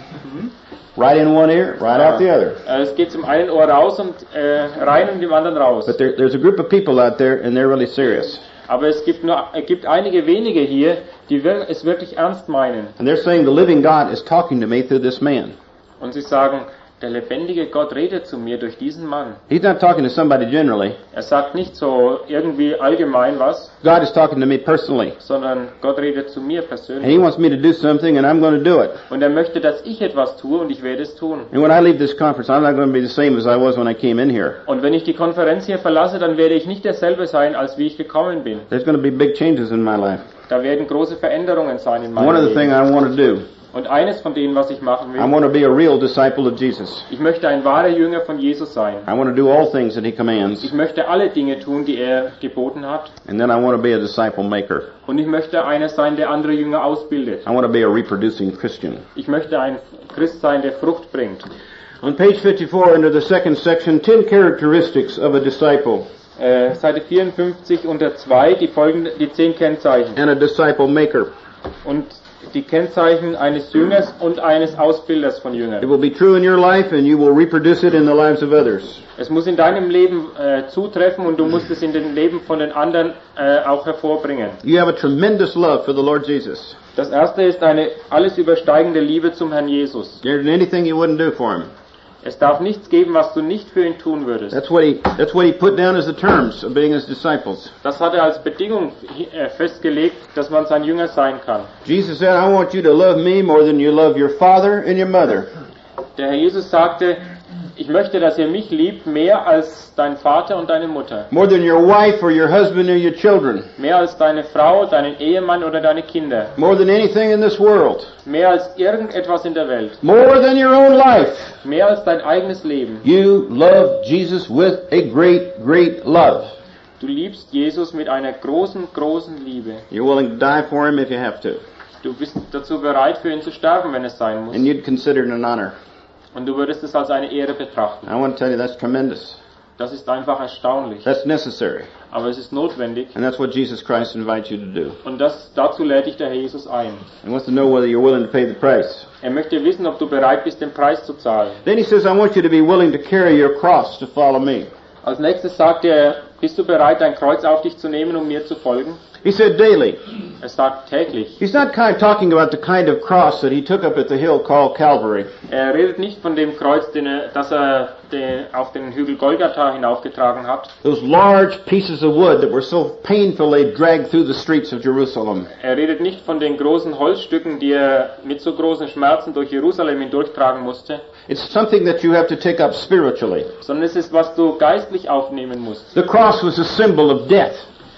Right in one ear, right out the other. Es geht zum einen Ohr raus und rein und dem anderen raus. But there's a group of people out there, and they're really serious. Aber es gibt einige wenige hier, die es wirklich ernst meinen. And they're saying the living God is talking to me through this man. Und sie sagen, der lebendige Gott redet zu mir durch diesen Mann. He's not talking to somebody generally. Er sagt nicht so irgendwie allgemein was, God is talking to me personally. sondern Gott redet zu mir And persönlich. He wants me to do something, and I'm going to do it. Und er möchte, dass ich etwas tue und ich werde es tun. And when I leave this conference, I'm not going to be the same as I was when I came in here. Und wenn ich die Konferenz hier verlasse, dann werde ich nicht derselbe sein, als wie ich gekommen bin. There's going to be big changes in my life. Da werden große Veränderungen sein in One meinem of the things Leben. I want to do, Und eines von denen, was ich machen I will, want to be a real disciple of Jesus. ich möchte ein wahrer Jünger von Jesus sein. I want to do all things that He commands. Ich möchte alle Dinge tun, die er geboten hat. And then I want to be a disciple maker. Und ich möchte einer sein, der andere Jünger ausbildet. I want to be a reproducing Christian. Ich möchte ein Christ sein, der Frucht bringt. On page 54, under the second section, 10 characteristics of a disciple Seite 54 unter 2, die 10 Kennzeichen. and a disciple maker. Und die Kennzeichen eines Jüngers und eines Ausbilders von It Jüngern. will be true in your life, and you will reproduce it in the lives of others. Es muss in deinem Leben zutreffen und du musst es in dem Leben von den anderen auch hervorbringen. You have a tremendous love for the Lord Jesus. Das erste ist eine alles übersteigende Liebe zum Herrn Jesus. There isn't anything you wouldn't do for Him. Es darf nichts geben, was du nicht für ihn tun würdest. That's what He put down as the terms of being His disciples. Das hat er als Bedingung festgelegt, dass man sein Jünger sein kann. Jesus said, I want you to love me more than you love your father and your mother. Der Herr Jesus sagte, ich möchte, dass ihr mich liebt, mehr als dein Vater und deine Mutter. More than your wife or your husband or your children. Mehr als deine Frau, deinen Ehemann oder deine Kinder. More than anything in this world. Mehr als irgendetwas in der Welt. More than your own life. Mehr als dein eigenes Leben. You love Jesus with a great, great love. Du liebst Jesus mit einer großen, großen Liebe. You're willing to die for Him if you have to. Du bist dazu bereit, für ihn zu sterben, wenn es sein muss. And you'd consider it an honor. Und du würdest es als eine Ehre betrachten. I want to tell you that's tremendous. Das ist einfach erstaunlich. That's necessary. Aber es ist notwendig. And that's what Jesus Christ invites you to do. Und dazu lädt dich der Herr Jesus ein. He wants to know whether you're willing to pay the price. Er möchte wissen, ob du bereit bist, den Preis zu zahlen. Then He says, I want you to be willing to carry your cross to follow me. Als nächstes sagt er, bist du bereit, dein Kreuz auf dich zu nehmen, um mir zu folgen? He said daily. Er sagt täglich. He's not talking about the kind of cross that He took up at the hill called Calvary. Er redet nicht von dem Kreuz, das er auf den Hügel Golgatha hinaufgetragen hat. Those large pieces of wood that were so painfully dragged through the streets of Jerusalem. Er redet nicht von den großen Holzstücken, die er mit so großen Schmerzen durch Jerusalem hindurchtragen musste. It's something that you have to take up spiritually. Sondern es ist, was du geistlich aufnehmen musst. The cross was a symbol of death.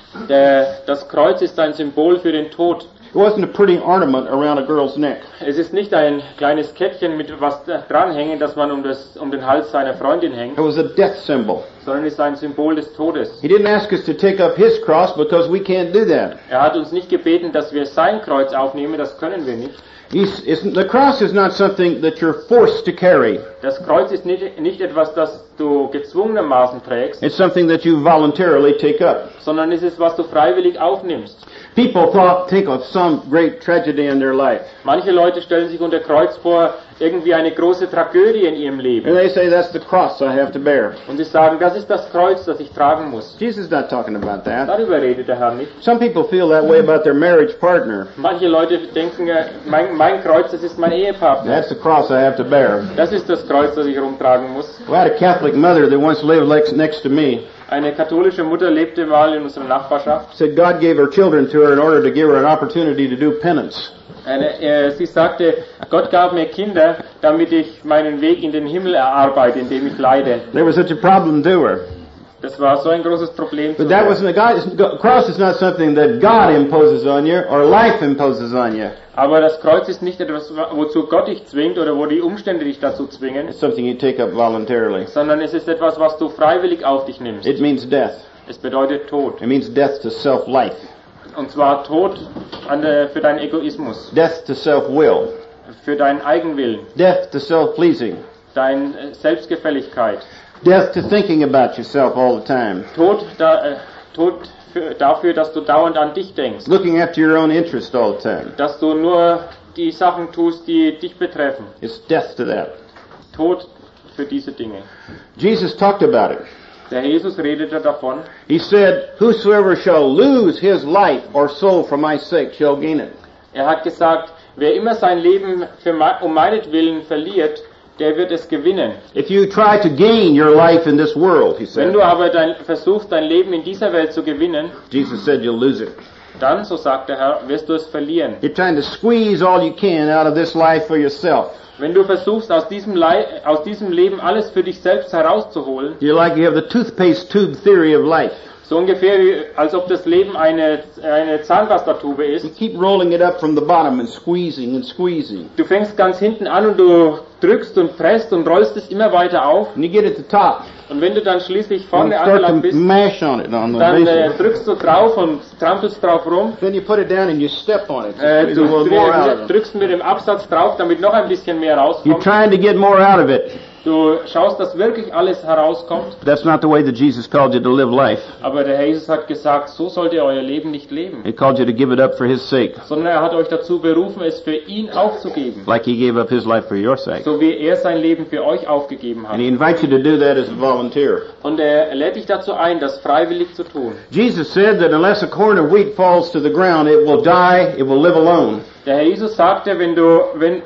Das Kreuz ist ein Symbol für den Tod. It wasn't a pretty ornament around a girl's neck. Es ist nicht ein kleines Kettchen mit was dranhängen, das man um den Hals seiner Freundin hängt, It was a death symbol. sondern es ist ein Symbol des Todes. He didn't ask us to take up His cross because we can't do that. Er hat uns nicht gebeten, dass wir sein Kreuz aufnehmen, das können wir nicht. The cross is not something that you're forced to carry. Das Kreuz ist nicht etwas, das du gezwungenermaßen trägst, It's something that you voluntarily take up. sondern es ist, was du freiwillig aufnimmst. People think of some great tragedy in their life. Manche Leute stellen sich unter Kreuz vor, irgendwie eine große Tragödie in ihrem And Leben. they say, that's the cross I have to bear. Und sie sagen, das ist das Kreuz, das ich tragen muss. Jesus is not talking about that. Darüber redet der Herr nicht. Some people feel that way about their marriage partner. Manche Leute denken, mein Kreuz, das ist mein Ehepartner. That's the cross I have to bear. Das ist das Kreuz, das ich rumtragen muss. Well, I had a Catholic mother that once lived next to me. Eine katholische Mutter lebte mal in unserer Nachbarschaft. Said God gave her children to her in order to give her an opportunity to do penance. Sie sagte, Gott gab mir Kinder, damit ich meinen Weg in den Himmel erarbeite, indem ich leide. There was such a problem to her. Das war so ein großes Problem. But that wasn't cross is not something that God imposes on you or life imposes on you. Aber das Kreuz ist nicht etwas, wozu Gott dich zwingt oder wo die Umstände dich dazu zwingen, It's something you take up voluntarily. sondern es ist etwas, was du freiwillig auf dich nimmst. It means death. Es bedeutet Tod. It means death to self-life. Und zwar Tod für deinen Egoismus, Death to self-will. für deinen Eigenwillen, Death to self-pleasing. deine Selbstgefälligkeit. Death to thinking about yourself all the time. Tod dafür, dass du dauernd an dich denkst. Looking after your own interest all the time. Dass du nur die Sachen tust, die dich betreffen. It's death to that. Tod für diese Dinge. Jesus talked about it. Der Jesus redete davon. He said, whosoever shall lose his life or soul for my sake shall gain it. Er hat gesagt, wer immer sein Leben um meinetwillen verliert, der wird es gewinnen. If you try to gain your life in this world, he Wenn said, du aber versuchst, dein Leben in dieser Welt zu gewinnen, Jesus said you'll lose it. dann, so sagt der Herr, wirst du es verlieren. You're trying to squeeze all you can out of this life for yourself. Wenn du versuchst, aus diesem Leben alles für dich selbst herauszuholen, You're like you have the toothpaste tube theory of life. so ungefähr wie, als ob das Leben eine Zahnpastatube You ist. keep rolling it up from the bottom and squeezing and squeezing. Du fängst ganz hinten an und du drückst und presst und rollst es immer weiter auf. And you get at the top. Und wenn du dann schließlich And vorne start angelangt to bist, mash on it on the dann base. drückst du drauf und trampelst drauf rum. Then you put it down and you step on it. to squeeze a Du little more out of it. drückst mit dem Absatz drauf, damit noch ein bisschen mehr You're rauskommt. trying to get more out of it. Du schaust, dass wirklich alles herauskommt. But that's not the way that Jesus called you to live life. Aber der Herr Jesus hat gesagt, so sollt ihr euer Leben nicht leben. He called you to give it up for His sake, Sondern er hat euch dazu berufen, es für ihn aufzugeben. like He gave up His life for your sake. So wie er sein Leben für euch aufgegeben hat. And He invites you to do that as a volunteer. Und er lädt dich dazu ein, das freiwillig zu tun. Jesus said that unless a corn of wheat falls to the ground, it will die, it will live alone. Der Herr Jesus sagte, wenn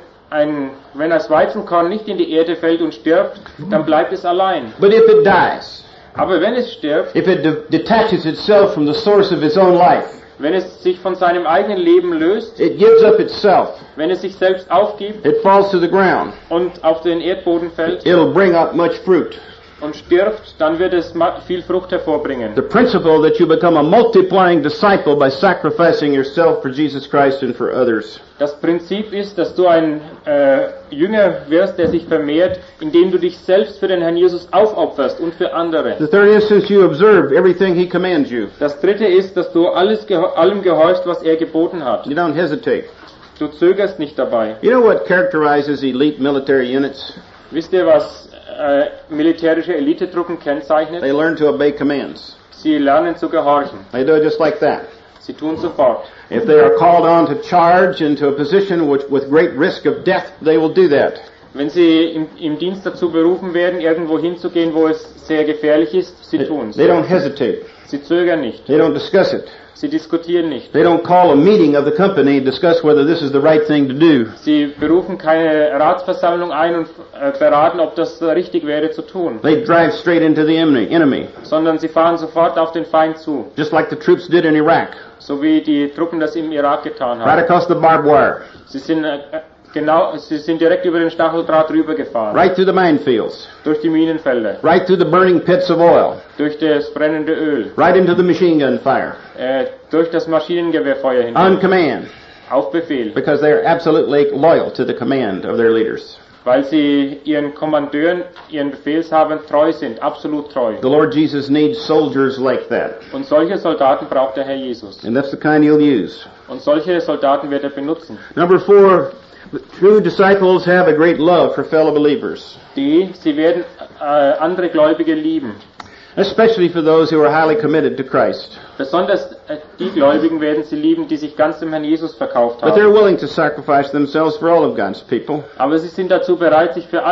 das Weizenkorn nicht in die Erde fällt und stirbt, dann bleibt es allein. But if it dies, Aber wenn es stirbt, if it detaches itself from the source of its own life, wenn es sich von seinem eigenen Leben löst, it gives up itself, wenn es sich selbst aufgibt it falls to the ground, und auf den Erdboden fällt it'll bring up much fruit. und stirbt, dann wird es viel Frucht hervorbringen. The principle that you become a multiplying disciple by sacrificing yourself for Jesus Christ and for others. Das Prinzip ist, dass du ein Jünger wirst, der sich vermehrt, indem du dich selbst für den Herrn Jesus aufopferst und für andere. The third instance, you observe everything He commands you. Das dritte ist, dass du allem gehorchst, was er geboten hat. You don't hesitate. Du zögerst nicht dabei. You know what characterizes elite military units? Wisst ihr, was militärische Elitetruppen kennzeichnet? They learn to obey commands. Sie lernen zu gehorchen. They do it just like that. Sie tun sofort. If they are called on to charge into a position with great risk of death, they will do that. Wenn sie im Dienst dazu berufen werden, irgendwo hinzugehen, wo es sehr gefährlich ist, sie tun es. They don't hesitate. Sie zögern nicht. They don't discuss it. Sie diskutieren nicht. They don't call a meeting of the company and discuss whether this is the right thing to do. Sie berufen keine Ratsversammlung ein und beraten, ob das richtig wäre zu tun. They drive straight into the enemy, Sondern sie fahren sofort auf den Feind zu. just like the troops did in Iraq, So wie die Truppen das im Irak getan right haben. across the barbed wire, Sie sind direkt über den Stacheldraht rübergefahren. right through the minefields, Durch die Minenfelder. right through the burning pits of oil, Durch das brennende Öl. right into the machine gun fire, Durch das Maschinengewehrfeuer on hindurch. command, Auf Befehl. because they are absolutely loyal to the command of their leaders. Weil sie ihren Kommandeuren, ihren Befehlshabern treu sind. Absolut treu. The Lord Jesus needs soldiers like that, Und solche Soldaten braucht der Herr Jesus. and that's the kind He'll use. Und solche Soldaten wird er benutzen. Number 4, true disciples have a great love for fellow believers, Sie werden andere Gläubige lieben. especially for those who are highly committed to Christ. Besonders die Gläubigen werden sie lieben, die sich ganz dem Herrn Jesus verkauft But they're haben. willing to sacrifice themselves for all of God's people. Aber sie sind dazu bereit, sich für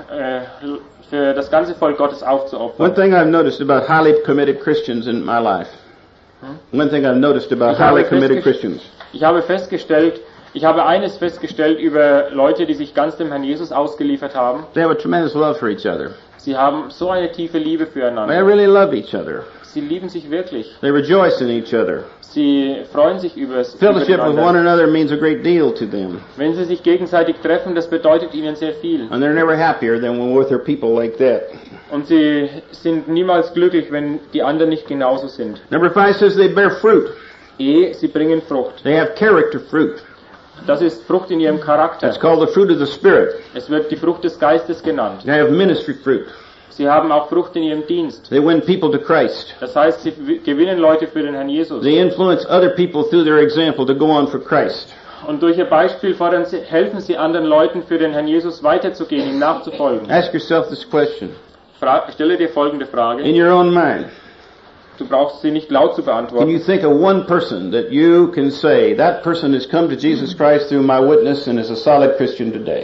das ganze Volk Gottes One aufzuopfern. thing I've noticed about highly committed Christians in my life. One thing I've noticed about highly committed Christians. Ich habe eines festgestellt über Leute, die sich ganz dem Herrn Jesus ausgeliefert haben. They have a tremendous love for each other. Sie haben so eine tiefe Liebe They füreinander. really love each other. Sie lieben sich wirklich. They rejoice in each other. Sie freuen sich über Fellowship with one übereinander. another means a great deal to them. Wenn sie sich gegenseitig treffen, das bedeutet ihnen sehr viel. And they're never happier than when we're with their people like that. Und sie sind niemals glücklich, wenn die anderen nicht genauso sind. Number 5 says they bear fruit. Sie bringen Frucht. They have character fruit. Das ist Frucht in ihrem Charakter. That's called the fruit of the Spirit. Es wird die Frucht des Geistes genannt. They have ministry fruit. Sie haben auch Frucht in ihrem Dienst. They win people to Christ. Das heißt, sie gewinnen Leute für den Herrn Jesus. They influence other people through their example to go on for Christ. Und durch ihr Beispiel helfen sie anderen Leuten, für den Herrn Jesus weiterzugehen, ihm nachzufolgen. Ask yourself this question. Stelle dir folgende Frage. In your own mind, Du brauchst sie nicht laut zu can beantworten. you think of one person that you can say, that person has come to Jesus Christ through my witness and is a solid Christian today?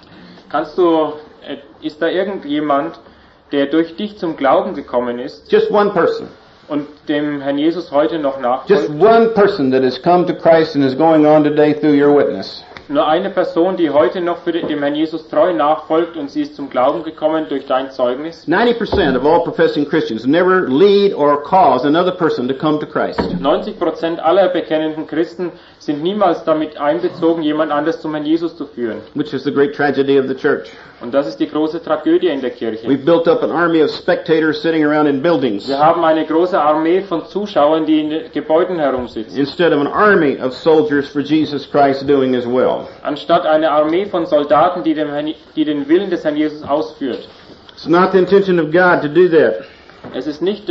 Ist da irgendjemand, der durch dich zum Glauben gekommen ist Just one person. und dem Herrn Jesus heute noch Just nachfolgt? one person that has come to Christ and is going on today through your witness. Nur eine Person, die heute noch dem Herrn Jesus treu nachfolgt und sie ist zum Glauben gekommen durch dein Zeugnis. 90% of all professing Christians never lead or cause another person to come to Christ. 90% aller bekennenden Christen sind niemals damit einbezogen, jemand anderes zum Herrn Jesus zu führen. Which is the great tragedy of the church. Und das ist die große Tragödie in der Kirche. We've built up an army of spectators sitting around in buildings Wir haben eine große Armee von Zuschauern, die in den Gebäuden herumsitzen. instead of an army of soldiers for Jesus Christ doing his will. Anstatt eine Armee von Soldaten, die den Willen des Herrn Jesus ausführt. It's not the intention of God to do that. Es ist nicht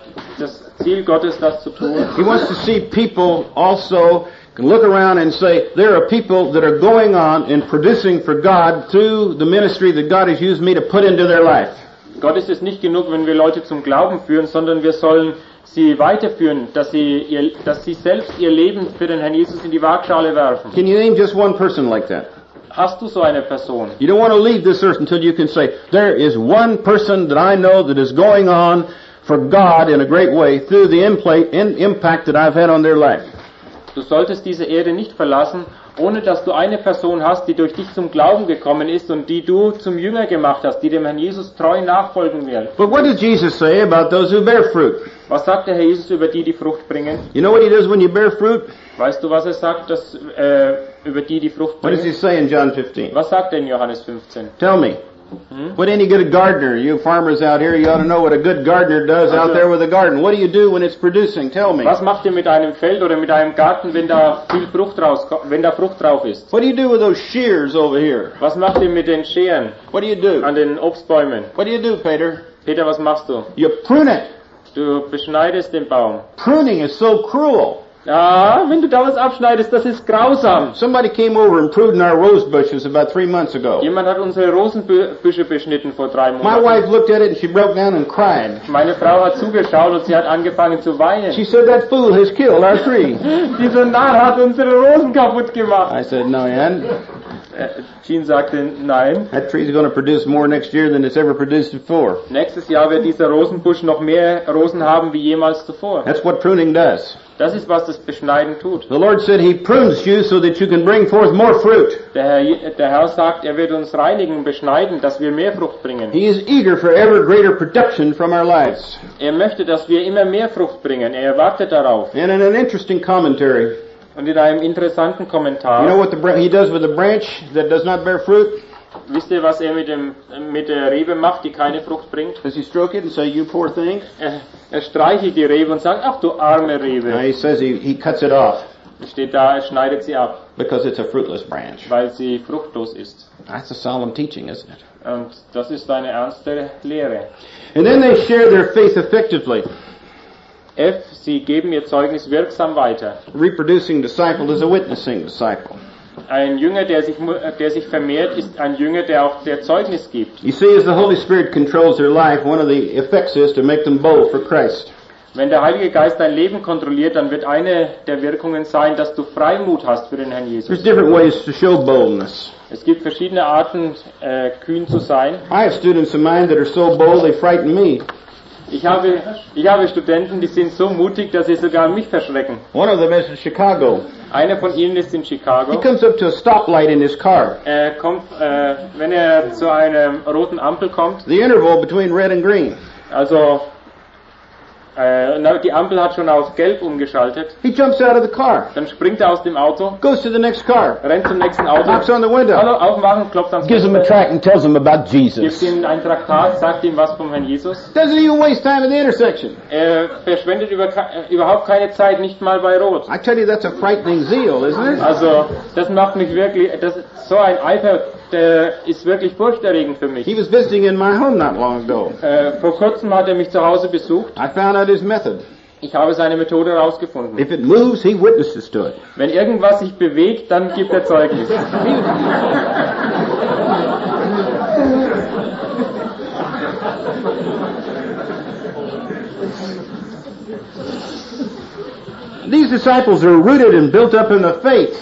das Ziel Gottes, das zu tun. He wants to see people also can look around and say, there are people that are going on and producing for God through the ministry that God has used me to put into their life. Gott ist es nicht genug, wenn wir Leute zum Glauben führen, sondern wir sollen sie weiterführen, dass sie selbst ihr Leben für den Herrn Jesus in die Waagschale werfen. Can you name just one person like that? Hast du so eine Person? You don't want to leave this earth until you can say, there is one person that I know that is going on for God in a great way through the impact that I've had on their life. Du solltest diese Erde nicht verlassen, ohne dass du eine Person hast, die durch dich zum Glauben gekommen ist und die du zum Jünger gemacht hast, die dem Herrn Jesus treu nachfolgen wird. But what did Jesus say about those who bear fruit? Was sagt der Herr Jesus über die Frucht bringen? You know what he does when you bear fruit? Weißt du, was er sagt, über die Frucht What does he bringen? say in John 15? Was sagt er in Johannes 15? Tell me. What any good gardener, you farmers out here, you ought to know what a good gardener does out there with a garden. What do you do when it's producing? Tell me. Was macht ihr mit einem Feld oder mit einem Garten, wenn da Frucht drauf ist? What do you do with those shears over here? Was macht ihr mit den Scheren What do you do? an den Obstbäumen? What do you do, Peter? Peter, was machst du? You prune it. Du beschneidest den Baum. Pruning is so cruel. Ja, wenn du da was abschneidest, das ist grausam. Somebody came over and pruned our rose bushes about 3 months ago. Jemand hat unsere Rosenbüsche beschnitten vor 3 My Monaten. wife looked at it and she broke down and cried. Meine Frau hat zugeschaut und sie hat angefangen zu weinen. She said, that fool has killed our tree. Dieser Narr hat unsere Rosen kaputt gemacht. I said, no, Ann. Jean sagte, nein. That tree's going to produce more next year than it's ever produced before. Nächstes Jahr wird dieser Rosenbusch noch mehr Rosen haben wie jemals zuvor. That's what pruning does. Das ist, was das Beschneiden tut. The Lord said He prunes you so that you can bring forth more fruit. Der Herr sagt, er wird uns reinigen und beschneiden, dass wir mehr Frucht bringen. He is eager for ever greater production from our lives. Er möchte, dass wir immer mehr Frucht bringen. Er wartet darauf. And in an interesting commentary, Und in einem interessanten you Kommentar, know what He does with a branch that does not bear fruit? wisst ihr, was er mit der Rebe macht, die keine Frucht bringt? Does He stroke it and say, you poor thing? Er streichelt die Rebe und sagt, ach du arme No, Rebe. He says He cuts it off Steht da, er schneidet sie ab, because it's a fruitless branch. weil sie fruchtlos ist. That's a solemn teaching, isn't it? Und das ist eine ernste Lehre. And then they share their faith effectively. Sie geben ihr Zeugnis wirksam weiter. A reproducing disciple is a witnessing disciple. Ein Jünger, der sich vermehrt, ist ein Jünger, der Zeugnis gibt. You see, as the Holy Spirit controls their life, one of the effects is to make them bold for Christ. Wenn der Heilige Geist dein Leben kontrolliert, dann wird eine der Wirkungen sein, dass du Freimut hast für den Herrn There's Jesus. different ways to show boldness. Es gibt verschiedene Arten, kühn zu sein. I have students of mine that are so bold they frighten me. Ich habe Studenten, die sind so mutig, dass sie sogar mich verschrecken. One of them is in Chicago. Einer von ihnen ist in He Chicago. comes up to a stoplight in his car. Er kommt, wenn er zu einer roten Ampel kommt, The interval between red and green. also die Ampel hat schon auf Gelb umgeschaltet, He jumps out of the car, dann springt er aus dem Auto, goes to the next car, rennt zum nächsten Auto, knocks on the window, hallo, aufmachen, klopft ans gives him a Fenster, tract and tells him about gibt Jesus. ihm ein Traktat, sagt ihm was vom Herrn Jesus. Doesn't even waste time at the intersection. Er verschwendet überhaupt keine Zeit, nicht mal bei Rot. I tell you, that's a frightening zeal, isn't it? Also, das macht mich wirklich, das ist so ein Eifer der ist wirklich furchterregend für mich. He was visiting in my home not long ago. Vor kurzem hat er mich zu Hause besucht. I found out his method. Ich habe seine Methode herausgefunden. If it moves, he witnesses to it. Wenn irgendwas sich bewegt, dann gibt er Zeugnis. These disciples are rooted and built up in the faith.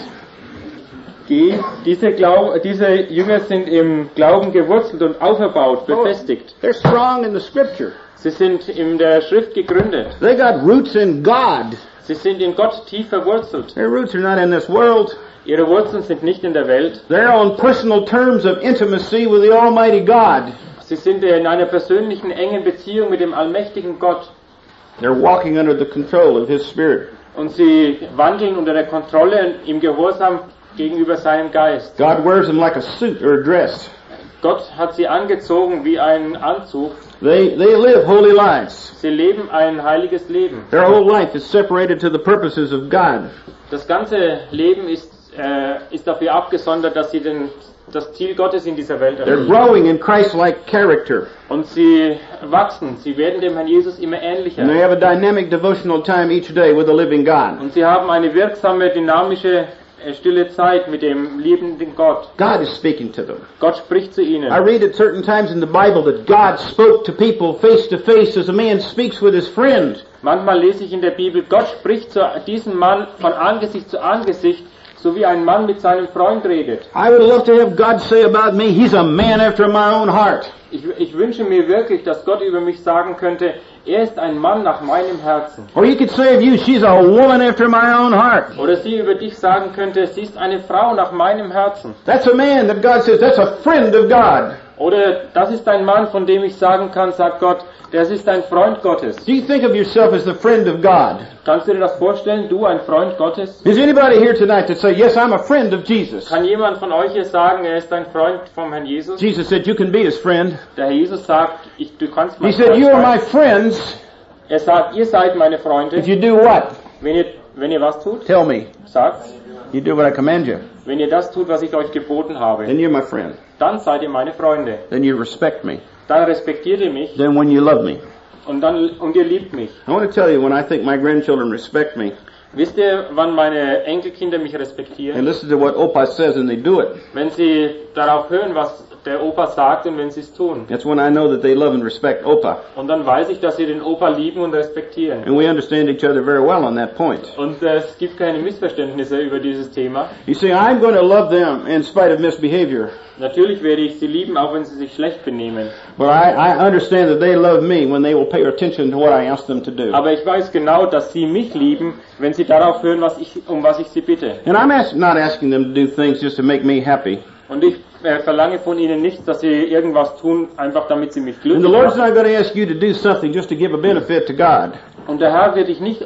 Diese Jünger sind im Glauben gewurzelt und auferbaut, befestigt. They're strong in the Scripture. Sie sind in der Schrift gegründet. They got roots in God. Sie sind in Gott tief verwurzelt. Their roots are not in this world. Ihre Wurzeln sind nicht in der Welt. They're on personal terms of intimacy with the Almighty God. Sie sind in einer persönlichen, engen Beziehung mit dem allmächtigen Gott. They're walking under the control of His Spirit. Und sie wandeln unter der Kontrolle und im Gehorsam gegenüber seinem Geist. God wears them like a suit or a dress. Gott hat sie angezogen wie einen Anzug. They live holy lives. Sie leben ein heiliges Leben. Their whole life is separated to the purposes of God. Das ganze Leben ist dafür abgesondert, dass sie das Ziel Gottes in dieser Welt They're erfüllen. growing in Christ-like character. Und sie wachsen, sie werden dem Herrn Jesus immer ähnlicher. And they have a dynamic devotional time each day with the living God. Und sie haben eine wirksame, dynamische, stille Zeit mit dem liebenden Gott. God is speaking to them. Gott spricht zu ihnen. I read at certain times in the Bible that God spoke to people face to face as a man speaks with his friend. Manchmal lese ich in der Bibel, Gott spricht zu diesem Mann von Angesicht zu Angesicht, so wie ein Mann mit seinem Freund redet. I would love to have God say about me, he's a man after my own heart. Ich wünsche mir wirklich, dass Gott über mich sagen könnte, er ist ein Mann nach meinem Herzen. Or he could say of you, she's a woman after my own heart. Oder sie über dich sagen könnte, sie ist eine Frau nach meinem Herzen. That's a man that God says, that's a friend of God. Oder das ist ein Mann, von dem ich sagen kann, sagt Gott, das ist ein Freund Gottes. Do you think of yourself as the friend of God? Kannst du dir das vorstellen, du ein Freund Gottes? Is anybody here tonight to say, yes, I'm a friend of Jesus? Kann jemand von euch hier sagen, er ist ein Freund vom Herrn Jesus? Jesus said, you can be his friend. Der Herr Jesus sagt, du kannst mein He said, Freund you are my sein. friends Er sagt, ihr seid meine Freunde. if you do what? Wenn ihr was tut, Tell me. sagt's. You do what I command you. Wenn ihr das tut, was ich euch geboten habe, Then you're my friend. dann seid ihr meine Freunde. Then you respect me. Dann respektiert ihr mich Then when you love me. und ihr liebt mich. I want to tell you, when I think my grandchildren respect me, Wisst ihr, wann meine Enkelkinder mich respektieren? and listen to what Opa says and they do it, Wenn sie darauf hören, was der Opa sagt und wenn sie es tun. that's when I know that they love and respect Opa. Und dann weiß ich, dass sie den Opa lieben und respektieren. And we understand each other very well on that point. Und es gibt keine Missverständnisse über dieses Thema. You see, I'm going to love them in spite of misbehavior. Natürlich werde ich sie lieben, auch wenn sie sich schlecht benehmen. But I understand that they love me when they will pay attention to what I ask them to do. Aber ich weiß genau, dass sie mich lieben, wenn sie darauf hören, um was ich sie bitte. And I'm not asking them to do things just to make me happy. Und ich verlange von ihnen nichts, dass sie irgendwas tun, einfach damit sie mich And glücklich the Lord's machen. not going to ask you to do something just to give a benefit to God. Und der Herr wird dich nicht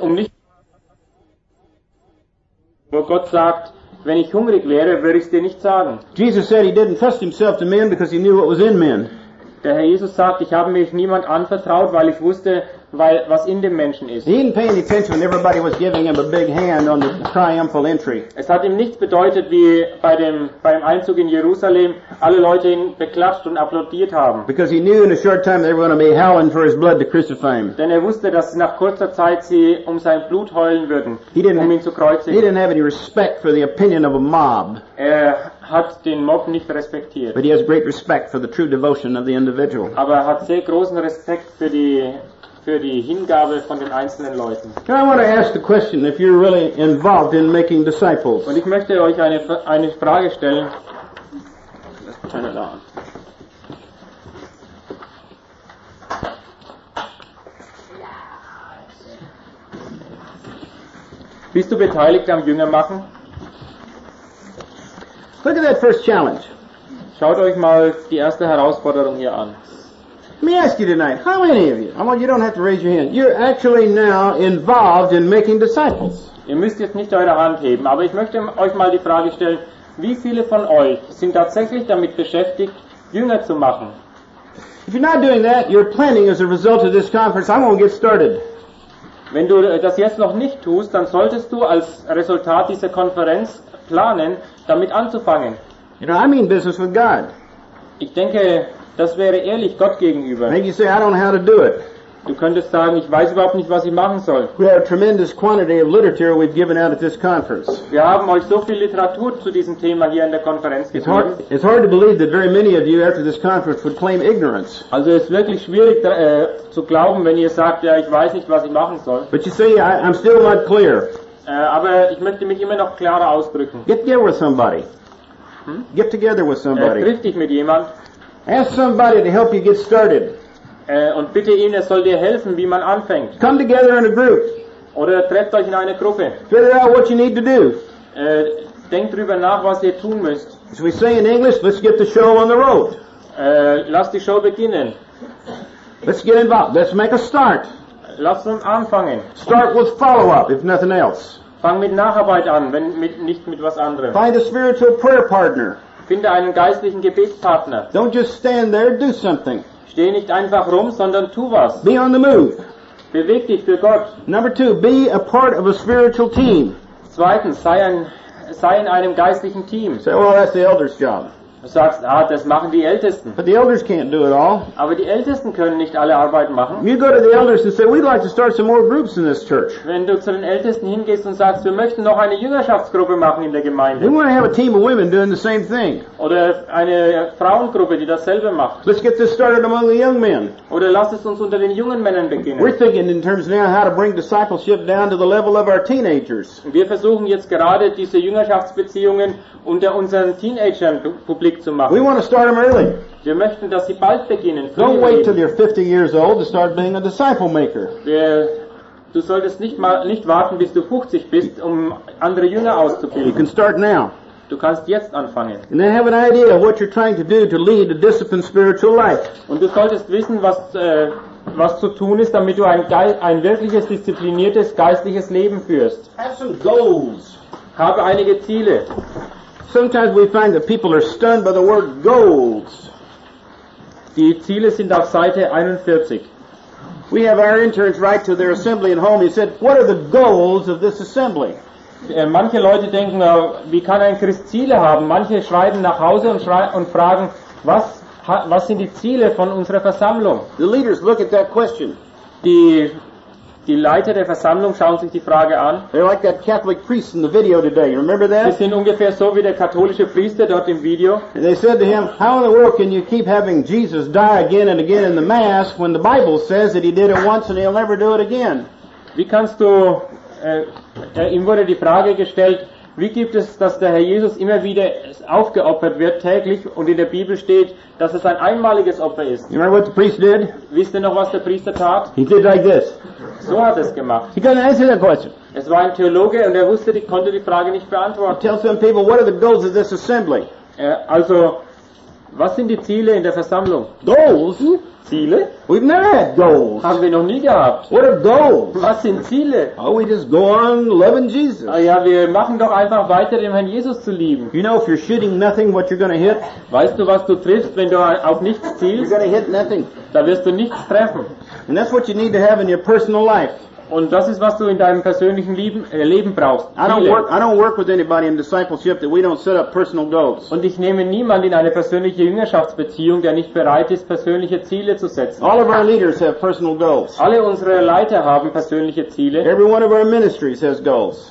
wo Gott sagt, wenn ich hungrig wäre, würde ich es dir nicht sagen. Jesus said he didn't trust himself to men because he knew what was in men. Der Herr Jesus sagt, ich habe mich niemand anvertraut, weil ich wusste, was in dem Menschen ist. He didn't pay any attention when everybody was giving him a big hand on the triumphal entry. Es hat ihm nichts bedeutet, wie beim Einzug in Jerusalem alle Leute ihn beklatscht und applaudiert haben. Because he knew in a short time they were going to be howling for his blood to crucify him. Denn er wusste, dass nach kurzer Zeit sie um sein Blut heulen würden, He didn't um ihn zu He kreuzigen. didn't have any respect for the opinion of a mob. Er hat den Mob nicht respektiert. But he has great respect for the true devotion of the individual. Aber er hat sehr großen Respekt für die Hingabe von den einzelnen Leuten. Now I want to ask the question if you're really involved in making disciples. Und ich möchte euch eine Frage stellen. Let's turn it on. Bist du beteiligt am Jüngermachen? Look at that first challenge. Schaut euch mal die erste Herausforderung hier an. Let me ask you tonight, how many of you, you don't have to raise your hand, you're actually now involved in making disciples? Ihr müsst jetzt nicht eure Hand heben, aber ich möchte euch mal die Frage stellen, wie viele von euch sind tatsächlich damit beschäftigt, Jünger zu machen? If you're not doing that, you're planning as a result of this conference, I'm going to get started. Wenn du das jetzt noch nicht tust, dann solltest du als Resultat dieser Konferenz planen, damit anzufangen. You know, I mean business with God. Ich denke, das wäre ehrlich Gott gegenüber. Maybe you say, I don't know how to do it. Du könntest sagen, ich weiß überhaupt nicht, was ich machen soll. We have a tremendous quantity of literature we've given out at this conference. Wir haben euch so viel Literatur zu diesem Thema hier in der Konferenz gegeben. It's hard to believe that very many of you after this conference would claim ignorance. Also es ist wirklich schwierig zu glauben, wenn ihr sagt, ja, ich weiß nicht, was ich machen soll. But you see, I'm still not clear. Aber ich möchte mich immer noch klarer ausdrücken. Get together with somebody. Get together with somebody. Triff dich mit jemand. Ask somebody to help you get started. Und bitte ihn, er soll dir helfen, wie man anfängt. Come together in a group. Oder trefft euch in eine Gruppe. Figure out what you need to do. Denkt drüber nach, was ihr tun müsst. As we say in English, let's get the show on the road. Lasst die Show beginnen. Let's get involved. Let's make a start. Lasst uns anfangen. Start with follow-up, if nothing else. Fang mit Nacharbeit an, nicht mit was anderem. Find a spiritual prayer partner. Finde einen geistlichen Gebetspartner. Don't just stand there, do something. Steh nicht einfach rum, sondern tu was. Be on the move. Beweg dich für Gott. Number 2, be a part of a spiritual team. Zweitens, sei in einem geistlichen Team. Say, well, that's the elder's job. Du sagst, das machen die Ältesten. But the elders can't do it all. Aber die Ältesten können nicht alle Arbeit machen. You go to the elders and say, we'd like to start some more groups in this church. Wenn du zu den Ältesten hingehst und sagst, wir möchten noch eine Jüngerschaftsgruppe machen in der We Gemeinde. want to have a team of women doing the same thing. Oder eine Frauengruppe, die dasselbe macht. Let's get this started among the young men. Oder lass es uns unter den jungen Männern beginnen. We're thinking in terms now how to bring discipleship down to the level of our teenagers. Wir versuchen jetzt gerade diese Jüngerschaftsbeziehungen unter unseren Teenagern publik zu We machen. want to start them early. Wir möchten, dass sie bald beginnen. früh Don't im wait till Leben. you're 50 years old to start being a disciple maker. Du solltest nicht warten, bis du 50 bist, um andere Jünger You auszubilden. can start now. Du kannst jetzt anfangen. And then have an idea of what you're trying to do to lead a disciplined spiritual life. Und du solltest wissen, was zu tun ist, damit du ein wirkliches, diszipliniertes, geistliches Leben führst. Have some goals. Habe einige Ziele. Sometimes we find that people are stunned by the word goals. Die Ziele sind auf Seite 41. We have our interns write to their assembly at home. He said, what are the goals of this assembly? Manche Leute denken, wie kann ein Christ Ziele haben? Manche schreiben nach Hause und fragen, was sind die Ziele von unserer Versammlung? The leaders look at that question. Die Leiter der Versammlung schauen sich die Frage an. They're like that Catholic priest in the video today. You remember Sie that? sind ungefähr so wie der katholische Priester dort im Video. And they said to him, how in the world can you keep having Jesus die again and again in the Mass when the Bible says that he did it once and he'll never do it again? Wie kannst du, ihm wurde die Frage gestellt, wie gibt es, dass der Herr Jesus immer wieder aufgeopfert wird täglich und in der Bibel steht, dass es ein einmaliges Opfer ist? You remember what the priest did? Wisst ihr noch, was der Priester tat? He did like this. So hat er es gemacht. He couldn't answer that question. Es war ein Theologe und er konnte die Frage nicht beantworten. Tell some people, what are the goals of this assembly? Also, was sind die Ziele in der Versammlung? Goals? Ziele? We've never had goals. Haben wir noch nie gehabt. What are goals? Was sind Ziele? Oh, we just go on loving Jesus. Ja, wir machen doch einfach weiter, dem Herrn Jesus zu lieben. You know, if you're shooting nothing, what you're going to hit? Weißt du, was du triffst, wenn du auf nichts You're zielst? going to hit nothing. Da wirst du nichts treffen. And that's what you need to have in your personal life. Und das ist, was du in deinem persönlichen Leben brauchst. I Ziele. don't work with anybody in discipleship that we don't set up personal goals. Und ich nehme niemand in eine persönliche Jüngerschaftsbeziehung, der nicht bereit ist, persönliche Ziele zu setzen. All of our leaders have personal goals. Alle unsere Leiter haben persönliche Ziele. Every one of our ministries has goals.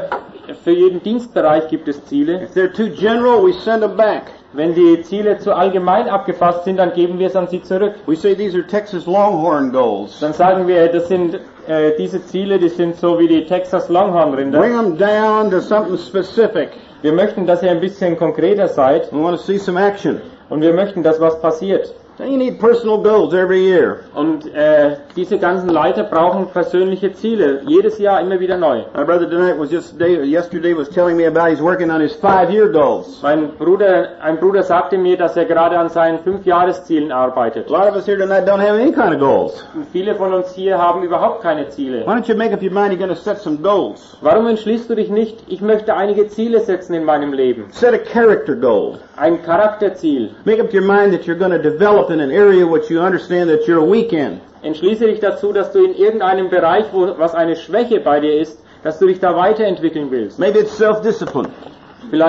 Für jeden Dienstbereich gibt es Ziele. If they're too general, we send them back. Wenn die Ziele zu allgemein abgefasst sind, dann geben wir es an sie zurück. We say these are Texas Longhorn goals. Dann sagen wir, das sind diese Ziele, die sind so wie die Texas Longhorn Rinder. Bring them down to something specific. Wir möchten, dass ihr ein bisschen konkreter seid We want to see some action. und wir möchten, dass was passiert. Then you need personal goals every year. Und diese ganzen Leiter brauchen persönliche Ziele, jedes Jahr immer wieder neu. My brother tonight was yesterday was telling me about he's working on his 5-year goals. Ein Bruder sagte mir, dass er gerade an seinen 5-Jahreszielen arbeitet. A lot of us here tonight don't have any kind of goals. Und viele von uns hier haben überhaupt keine Ziele. Why don't you make up your mind you're going to set some goals? Warum entschließt du dich nicht, ich möchte einige Ziele setzen in meinem Leben? Set a character goal. Ein Charakterziel. Make up your mind that you're going to develop in an area which you understand that you're weak in. Entschließe dich dazu, dass du in irgendeinem Bereich, was eine Schwäche bei dir ist, dass du dich da weiterentwickeln willst. Maybe it's self-discipline. Vielleicht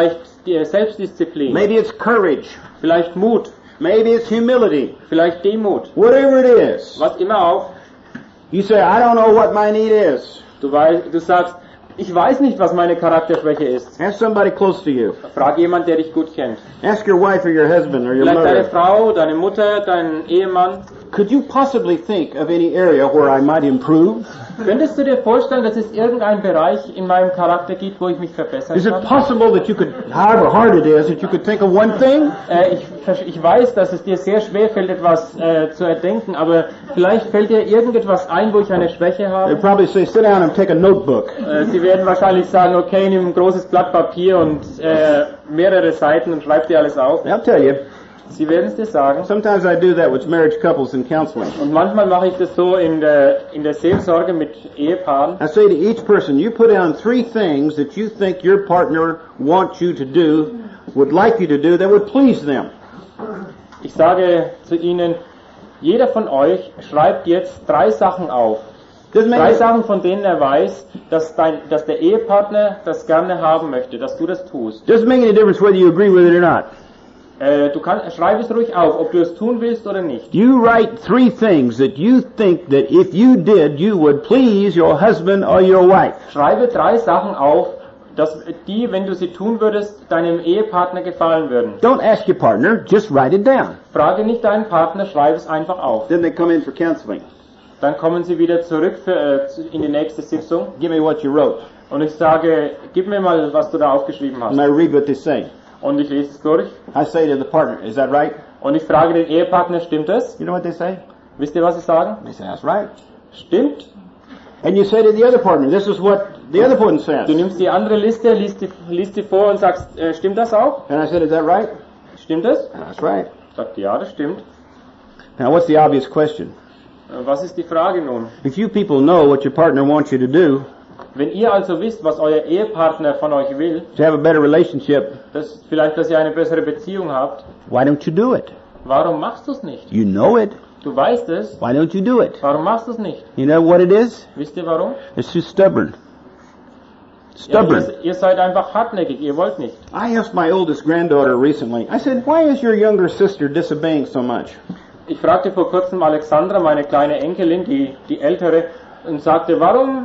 Selbstdisziplin, maybe it's courage, vielleicht Mut, maybe it's humility, vielleicht Demut, whatever it is. was immer auch. You say, I don't know what my need is. Du sagst, ich weiß nicht, was meine Charakterschwäche ist. Ask somebody close to you. Frag jemand, der dich gut kennt. Ask your wife or your husband or your Vielleicht deine mother. Frau, deine Mutter, dein Ehemann. Could you possibly think of any area where I might improve? Könntest du dir vorstellen, dass es irgendeinen Bereich in meinem Charakter gibt, wo ich mich verbessern Is it kann? possible that you could, however hard it is, that you could think of one thing? Ich weiß, dass es dir sehr schwer fällt, etwas zu erdenken, aber vielleicht fällt dir irgendetwas ein, wo ich eine Schwäche They'd habe. probably say, sit down and take a notebook. Sie werden wahrscheinlich sagen, okay, nimm ein großes Blatt Papier und mehrere Seiten und schreib dir alles auf. I'll tell you, Sie werden es dir sagen. sometimes I do that with marriage couples in counseling. Und manchmal mache ich das so in der Seelsorge mit Ehepaaren. I say to each person, you put down 3 things that you think your partner wants you to do, would like you to do, that would please them. Ich sage zu Ihnen, jeder von euch schreibt jetzt 3 Sachen auf. Doesn't 3 make Sachen, von denen er weiß, dass der Ehepartner das gerne haben möchte, dass du das tust. doesn't make any difference whether you agree with it or not. Schreib es ruhig auf, ob du es tun willst oder nicht. You write 3 things that you think that if you did, you would please your husband or your wife. Schreibe 3 Sachen auf, dass die, wenn du sie tun würdest, deinem Ehepartner gefallen würden. Don't ask your partner, just write it down. Frage nicht deinen Partner, schreib es einfach auf. Then they come in for counseling. Dann kommen sie wieder zurück in die nächste Sitzung Give me what you wrote. und ich sage, gib mir mal, was du da aufgeschrieben And hast. I read what they say. Und ich lese es durch I say to the partner, is that right? und ich frage den Ehepartner, stimmt das? You know what they say? Wisst ihr, was sie sagen? They say, that's right. Stimmt. And you say to the other partner, this is what the other one says. Du nimmst die andere Liste, liest die vor und sagst, stimmt das auch? And I said, is that right? Stimmt das? And that's right. Sagt, ja, das stimmt. Now what's the obvious question? Was ist die Frage nun? If you people know what your partner wants you to do, Wenn ihr also wisst, was euer Ehepartner von euch will, to have a better relationship, dass ihr eine bessere Beziehung habt, why don't you do it? warum machst du es nicht? You know it. Du weißt es, Why don't you do it? warum machst du es nicht? You know what it is? Wisst ihr warum? It's too stubborn. Ja, Stubborn. ihr seid einfach hartnäckig, ihr wollt nicht. I asked my oldest granddaughter recently, I said, why is your younger sister disobeying so much? Ich fragte vor kurzem Alexandra, meine kleine Enkelin, die ältere, und sagte, warum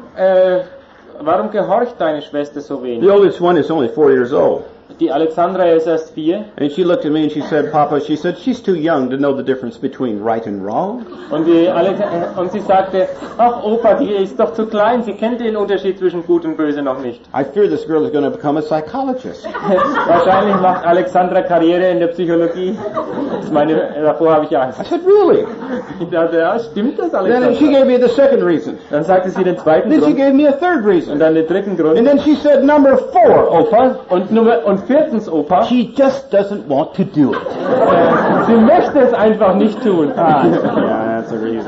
gehorcht deine Schwester so The wenig? oldest one is only 4 years old. Die Alexandra ist erst 4 And she looked at me and she said, Papa, she said, she's too young to know the difference between right and wrong. und sie sagte, ach Opa, die ist doch zu klein, sie kennt den Unterschied zwischen Gut und Böse noch nicht. I fear this girl is going to become a psychologist. Wahrscheinlich macht Alexandra Karriere in der Psychologie. Davor habe ich I Angst. said, really? Ich dachte, ja, stimmt das, Then Alexandra? she gave me the second reason. Dann sagte sie den zweiten Then she Grund gave me a third und reason. dann den dritten Grund. And then she said, number 4, Opa, Und viertens, Opa, she just doesn't want to do it. sie möchte es einfach nicht tun. Yeah, that's a reason.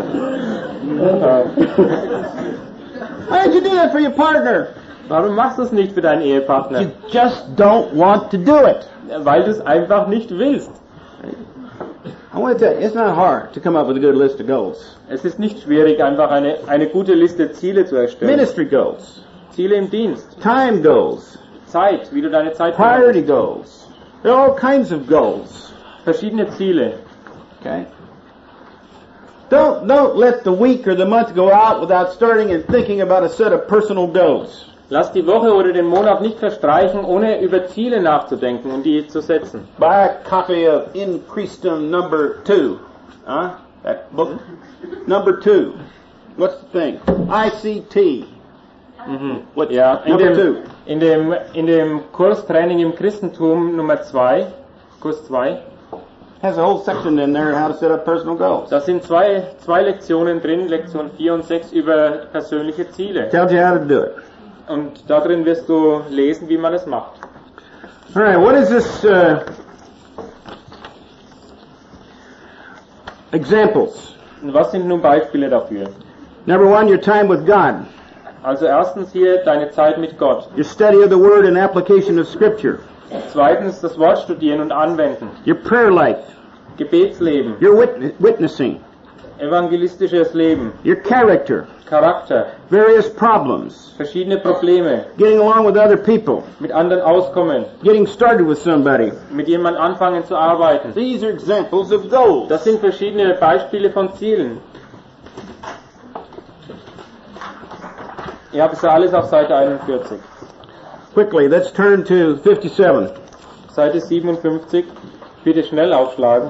Why don't you do that for your partner? Warum machst du es nicht für deinen Ehepartner? You just don't want to do it. Weil du es einfach nicht willst. I want to tell you, it's not hard to come up with a good list of goals. Es ist nicht schwierig, einfach eine gute Liste Ziele zu erstellen. Ministry goals, Ziele im Dienst, time goals, Zeit, wie du deine Zeit priority goals. There are all kinds of goals. verschiedene Ziele. Okay? Don't let the week or the month go out without starting and thinking about a set of personal goals. Lass die Woche oder den Monat nicht verstreichen, ohne über Ziele nachzudenken und die zu setzen. Buy a copy of In Christum number 2. That book? Number 2. What's the thing? ICT. What? Ja, Number 2. in dem Kurs Training im Christentum Nummer 2, Kurs 2, Has a whole section in there how to set up personal goals. da sind zwei Lektionen drin, Lektion 4 und 6 über persönliche Ziele. Tells you how to do it. Und da drin wirst du lesen, wie man es macht. All right, what is this? Examples. Und was sind nun Beispiele dafür? Number 1, your time with God. Also erstens hier deine Zeit mit Gott. Your study of the Word and application of Scripture. Zweitens das Wort studieren und anwenden. Your prayer life. Gebetsleben. Your witnessing. Evangelistisches Leben. Your character. Charakter, various problems, verschiedene Probleme, getting along with other people, mit anderen auskommen, getting started with somebody. mit jemandem anfangen zu arbeiten. These are examples of goals. Das sind verschiedene Beispiele von Zielen. Ihr habt es ja alles auf Seite 41. Quickly, let's turn to 57. Seite 57, bitte schnell aufschlagen.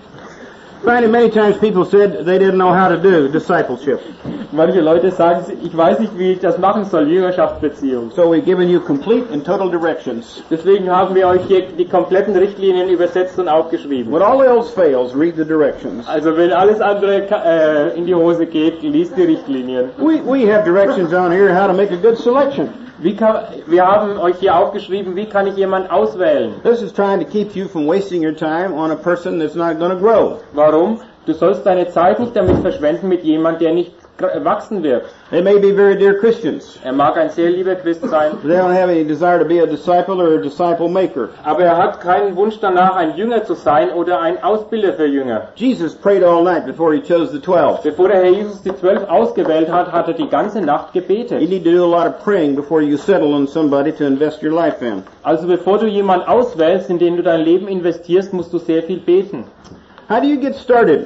Finding many times people said they didn't know how to do discipleship. Manche Leute sagen, ich weiß nicht, wie ich das machen soll, Jüngerschaftsbeziehung. So we've given you complete and total directions. Deswegen haben wir euch hier die kompletten Richtlinien übersetzt und aufgeschrieben. When all else fails, read the directions. Also wenn alles andere in die Hose geht, liest die Richtlinien. We have directions on here how to make a good selection. Wir haben euch hier aufgeschrieben, wie kann ich jemanden auswählen? This is trying to keep you from wasting your time on a person that's not going to grow. Warum? Du sollst deine Zeit nicht damit verschwenden mit jemandem, der nicht wachsen wird. They may be very dear Christians. Er mag ein sehr lieber Christ sein, But they don't have any desire to be a disciple or a disciple maker. aber er hat keinen Wunsch danach, ein Jünger zu sein oder ein Ausbilder für Jünger. Jesus prayed all night before he chose the 12. Bevor der Herr Jesus die 12 ausgewählt hat, hat er die ganze Nacht You gebetet. need to do a lot of praying before you settle on somebody to invest your life in. Also bevor du jemanden auswählst, in den du dein Leben investierst, musst du sehr viel beten. How do you get started?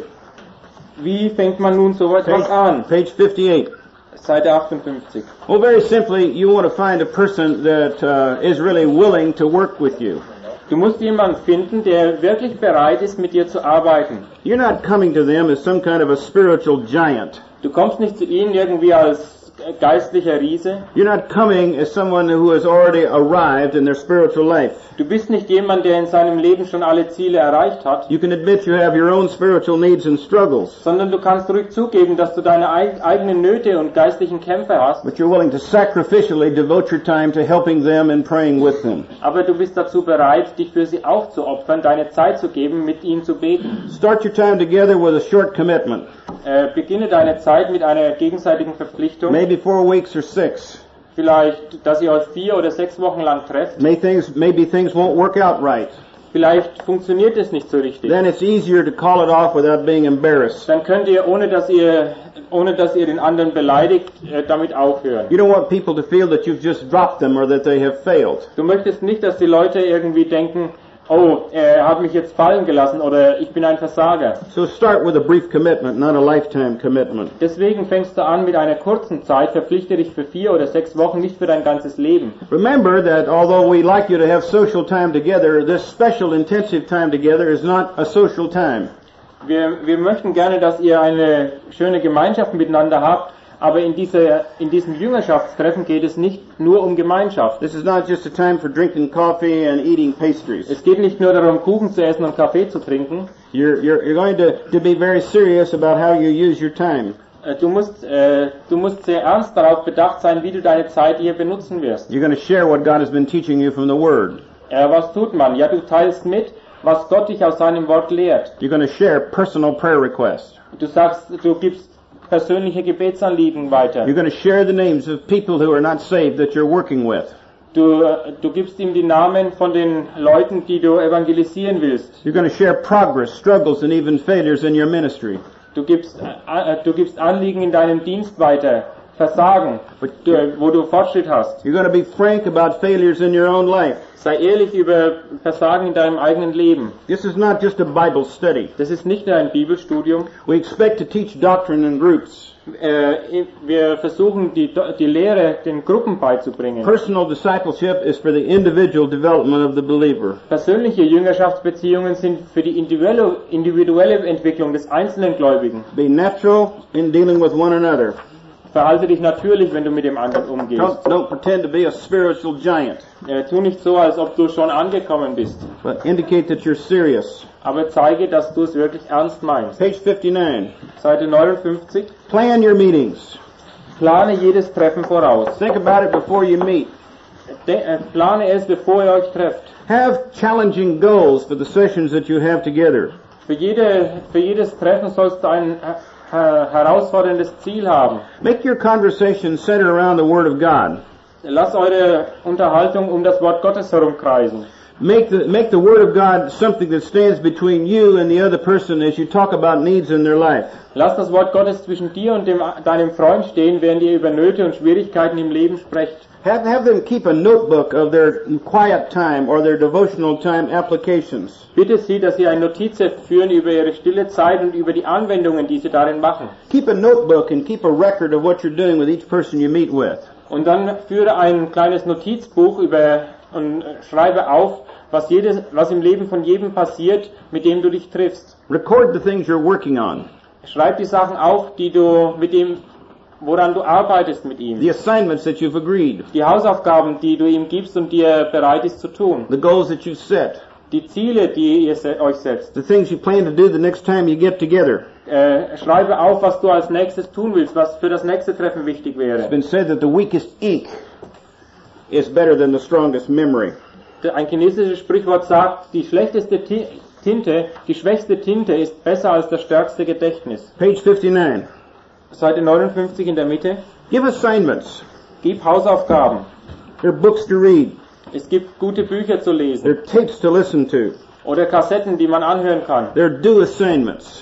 Wie fängt man nun so etwas an? Page 58. Seite 58. Well, very simply, you want to find a person that is really willing to work with you. Du musst jemanden finden, der wirklich bereit ist, mit dir zu arbeiten. You're not coming to them as some kind of a spiritual giant. Du kommst nicht zu ihnen irgendwie als geistlicher Riese. You're not coming as someone who has already arrived in their spiritual life. Du bist nicht jemand, der in seinem Leben schon alle Ziele erreicht hat, You can admit you have your own spiritual needs and struggles, sondern du kannst ruhig zugeben, dass du deine eigenen Nöte und geistlichen Kämpfe hast, but you're willing to sacrificially devote your time to helping them and praying with them. aber du bist dazu bereit, dich für sie aufzuopfern, deine Zeit zu geben, mit ihnen zu beten. Start your time together with a short commitment, Beginne deine Zeit mit einer gegenseitigen Verpflichtung, maybe 4 weeks or 6. vielleicht, dass ihr euch 4 oder 6 Wochen lang trefft. Maybe things won't work out right. Vielleicht funktioniert es nicht so richtig. Then it's easier to call it off without being embarrassed. Dann könnt ihr, ohne dass ihr den anderen beleidigt, damit aufhören. You don't want people to feel that you've just dropped them or that they have failed. Du möchtest nicht, dass die Leute irgendwie denken, oh, er hat mich jetzt fallen gelassen oder ich bin ein Versager. So start with a brief commitment, not a lifetime commitment. Deswegen fängst du an mit einer kurzen Zeit, verpflichte dich für 4 oder 6 Wochen, nicht für dein ganzes Leben. Remember that although we like you to have social time together, this special intensive time together is not a social time. Wir möchten gerne, dass ihr eine schöne Gemeinschaft miteinander habt, aber in diesem Jüngerschaftstreffen geht es nicht nur um Gemeinschaft. This is not just a time for drinking coffee and eating pastries. Es geht nicht nur darum, Kuchen zu essen und Kaffee zu trinken. You're going to be very serious about how you use your time. Du musst sehr ernst darauf bedacht sein, wie du deine Zeit hier benutzen wirst. You're going to share what God has been teaching you from the Word. Was tut man? Ja, du teilst mit, was Gott dich aus seinem Wort lehrt. You're going to share personal prayer requests. Du gibst persönliche Gebetsanliegen weiter. You're going to share the names of people who are not saved that you're working with. Du gibst ihm die Namen von den Leuten, die du evangelisieren willst. You're going to share progress, struggles, and even failures in your ministry. Du gibst Anliegen in deinem Dienst weiter, Versagen, wo du Fortschritt hast. You're going to be frank about failures in your own life. Sei ehrlich über Versagen in deinem eigenen Leben. This is not just a Bible study. Das ist nicht nur ein Bibelstudium. We expect to teach doctrine in groups. Wir versuchen die Lehre den Gruppen beizubringen. Personal discipleship is for the individual development of the believer. Persönliche Jüngerschaftsbeziehungen sind für die individuelle Entwicklung des einzelnen Gläubigen. Be natural in dealing with one another. Verhalte dich natürlich, wenn du mit dem anderen umgehst. Don't pretend to be a spiritual giant, Tu nicht so, als ob du schon angekommen bist. but indicate that you're serious. Aber zeige, dass du es wirklich ernst meinst. Page 59. Seite 59. Plan your meetings. Plane jedes Treffen voraus. Think about it before you meet. Plane es, bevor ihr euch trefft. Have challenging goals for the sessions that you have together. Für jedes Treffen sollst du ein herausforderndes Ziel haben. Make your conversation centered around the Word of God. Lass eure Unterhaltung um das Wort Gottes herumkreisen. Make the Word of God something that stands between you and the other person as you talk about needs in their life. Lass das Wort Gottes zwischen dir und deinem Freund stehen, während ihr über Nöte und Schwierigkeiten im Leben sprecht. Have them keep a notebook of their quiet time or their devotional time applications. Bitte sie, dass sie ein Notizheft führen über ihre stille Zeit und über die Anwendungen, die sie darin machen. Keep a notebook and keep a record of what you're doing with each person you meet with. Und dann führe ein kleines Notizbuch und schreibe auf, was im Leben von jedem passiert, mit dem du dich triffst. Record the things you're working on. Schreib die Sachen auf, woran du arbeitest mit ihm. The assignments that you've agreed. Die Hausaufgaben, die du ihm gibst und die er bereit ist zu tun. The goals that you've set. Die Ziele, die ihr euch setzt. The things you plan to do the next time you get together. Schreibe auf, was du als nächstes tun willst, was für das nächste Treffen wichtig wäre. It's been said that the weakest ink is better than the strongest memory. Ein chinesisches Sprichwort sagt, die schwächste Tinte ist besser als das stärkste Gedächtnis. Page 59. Seite 59 in der Mitte. Give assignments. Gib Hausaufgaben. There are books to read. Es gibt gute Bücher zu lesen. There are tapes to listen to. Oder Kassetten, die man anhören kann. There are due assignments.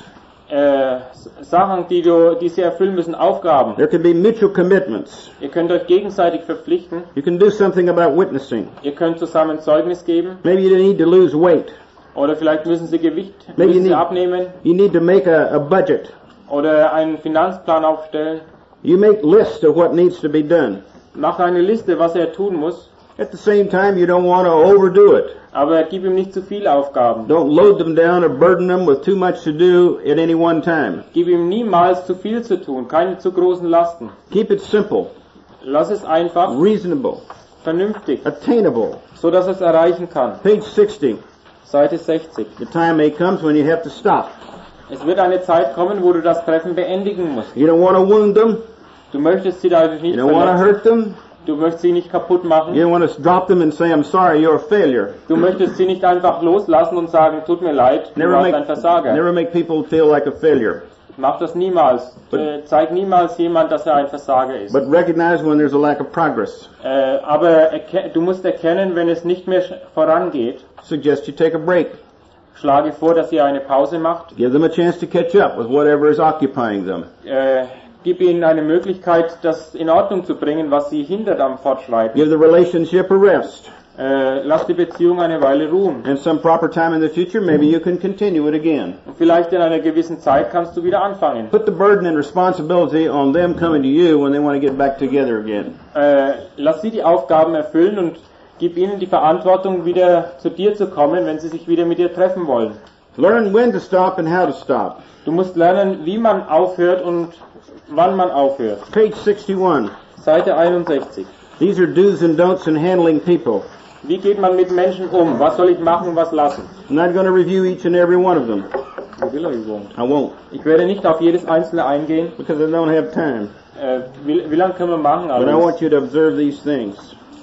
Sachen, die sie erfüllen müssen, Aufgaben. There can be mutual commitments. Ihr könnt euch gegenseitig verpflichten. You can do something about witnessing. Ihr könnt zusammen Zeugnis geben. Maybe you need to lose weight. Oder vielleicht müssen sie abnehmen. You need to make a budget. Oder einen Finanzplan aufstellen. You make lists of what needs to be done. Mach eine Liste, was er tun muss. At the same time, you don't want to overdo it. Aber gib ihm nicht zu viele Aufgaben. Don't load them down or burden them with too much to do at any one time. Gib ihm niemals zu viel zu tun, keine zu großen Lasten. Keep it simple. Lass es einfach, reasonable, vernünftig, attainable, so dass es erreichen kann. Page 60. Seite 60. The time may come when you have to stop. Es wird eine Zeit kommen, wo du das Treffen beendigen musst. You don't want to wound them. Du möchtest sie dadurch nicht You don't want to hurt them. Du möchtest sie nicht kaputt machen. You don't want to drop them and say, I'm sorry, you're a failure. Du möchtest sie nicht einfach loslassen und sagen, tut mir leid, du warst ein Versager. Never make people feel like a failure. Mach das niemals. Zeig niemals jemand, dass er ein Versager ist. But recognize when there's a lack of progress. Aber du musst erkennen, wenn es nicht mehr vorangeht. Suggest you take a break. Schlage vor, dass ihr eine Pause macht. Give them a chance to catch up with whatever is occupying them. Gib ihnen eine Möglichkeit, das in Ordnung zu bringen, was sie hindert am Fortschreiten. Give the relationship a rest. Lass die Beziehung eine Weile ruhen. And some proper time in the future, maybe you can continue it again. Und vielleicht in einer gewissen Zeit kannst du wieder anfangen. Put the burden and responsibility on them coming to you when they want to get back together again. Lass sie die Aufgaben erfüllen und gib ihnen die Verantwortung, wieder zu dir zu kommen, wenn sie sich wieder mit dir treffen wollen. Learn when to stop and how to stop. Du musst lernen, wie man aufhört und wann man aufhört. Page 61. Seite 61. These are do's and don'ts in handling people. Wie geht man mit Menschen um? Was soll ich machen, was lassen? I'm not going to review each and every one of them. I won't. Ich werde nicht auf jedes einzelne eingehen. Because I don't have time. Wie lange können wir machen? But I want you to observe these things.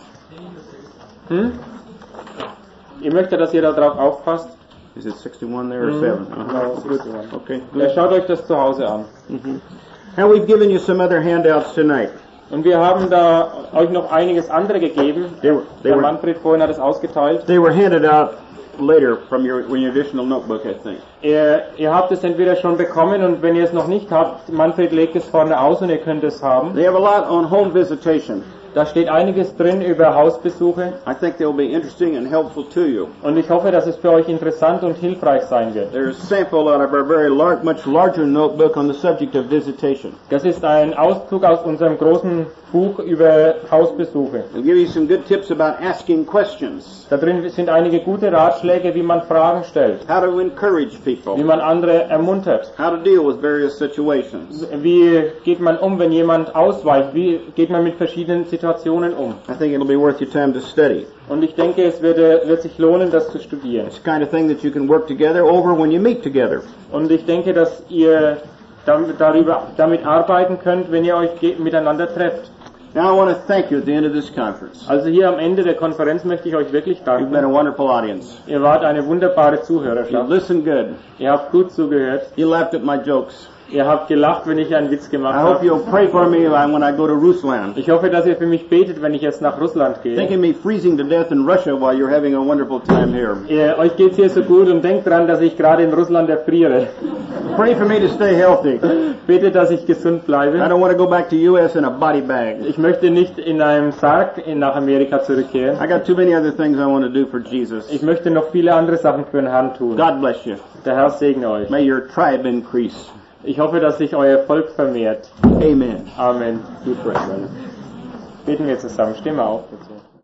Ich möchte, dass ihr darauf aufpasst. Is it 61 there or 7? No, it's good. Okay, good. Schaut euch das zu Hause an. Now we've given you some other handouts tonight. Und wir haben da euch noch einiges andere gegeben. Der Manfred vorhin hat es ausgeteilt. They were handed out later from your additional notebook, I think. Ihr habt es entweder schon bekommen und wenn ihr es noch nicht habt, Manfred legt es vorne aus und ihr könnt es haben. They have a lot on home visitation. Da steht einiges drin über Hausbesuche. I think they'll be interesting and helpful to you. Und ich hoffe, dass es für euch interessant und hilfreich sein wird. There's a sample out of our very much larger notebook on the subject of visitation. Das ist ein Auszug aus unserem großen Buch über Hausbesuche. We'll give you some good tips about asking questions. Da drin sind einige gute Ratschläge, wie man Fragen stellt. How to encourage people. Wie man andere ermuntert. How to deal with various situations. Wie geht man um, wenn jemand ausweicht? Wie geht man mit verschiedenen Situationen um? I think it'll be worth your time to study. Und ich denke, es wird sich lohnen, das zu studieren. It's the kind of thing that you can work together over when you meet together. Und ich denke, dass ihr damit arbeiten könnt, wenn ihr euch miteinander trefft. Now I want to thank you at the end of this conference. Also hier am Ende der Konferenz möchte ich euch wirklich danken. You've been a wonderful audience. Ihr wart eine wunderbare You Zuhörerschaft. listened good. Ihr habt gut zugehört. You laughed at my jokes. Ihr habt gelacht, wenn ich einen Witz gemacht I hope habe. you'll pray for me when I go to Rusland. Ich hoffe, dass ihr für mich betet, wenn ich jetzt nach Russland gehe. Think of me freezing to death in Russia while you're having a wonderful time here. Euch geht's hier so gut und denkt dran, dass ich gerade in Russland erfriere. Pray for me to stay healthy. Betet, dass ich gesund I bleibe. don't want to go back to U.S. in a body bag. Ich möchte nicht in einem Sarg nach Amerika zurückkehren. I got too many other things I want to do for Jesus. Ich möchte noch viele andere Sachen für den Herrn tun. God bless you. Der Herr segne euch. May your tribe increase. Ich hoffe, dass sich euer Volk vermehrt. Amen. Amen. Beten wir zusammen. Stimme auf, bitte.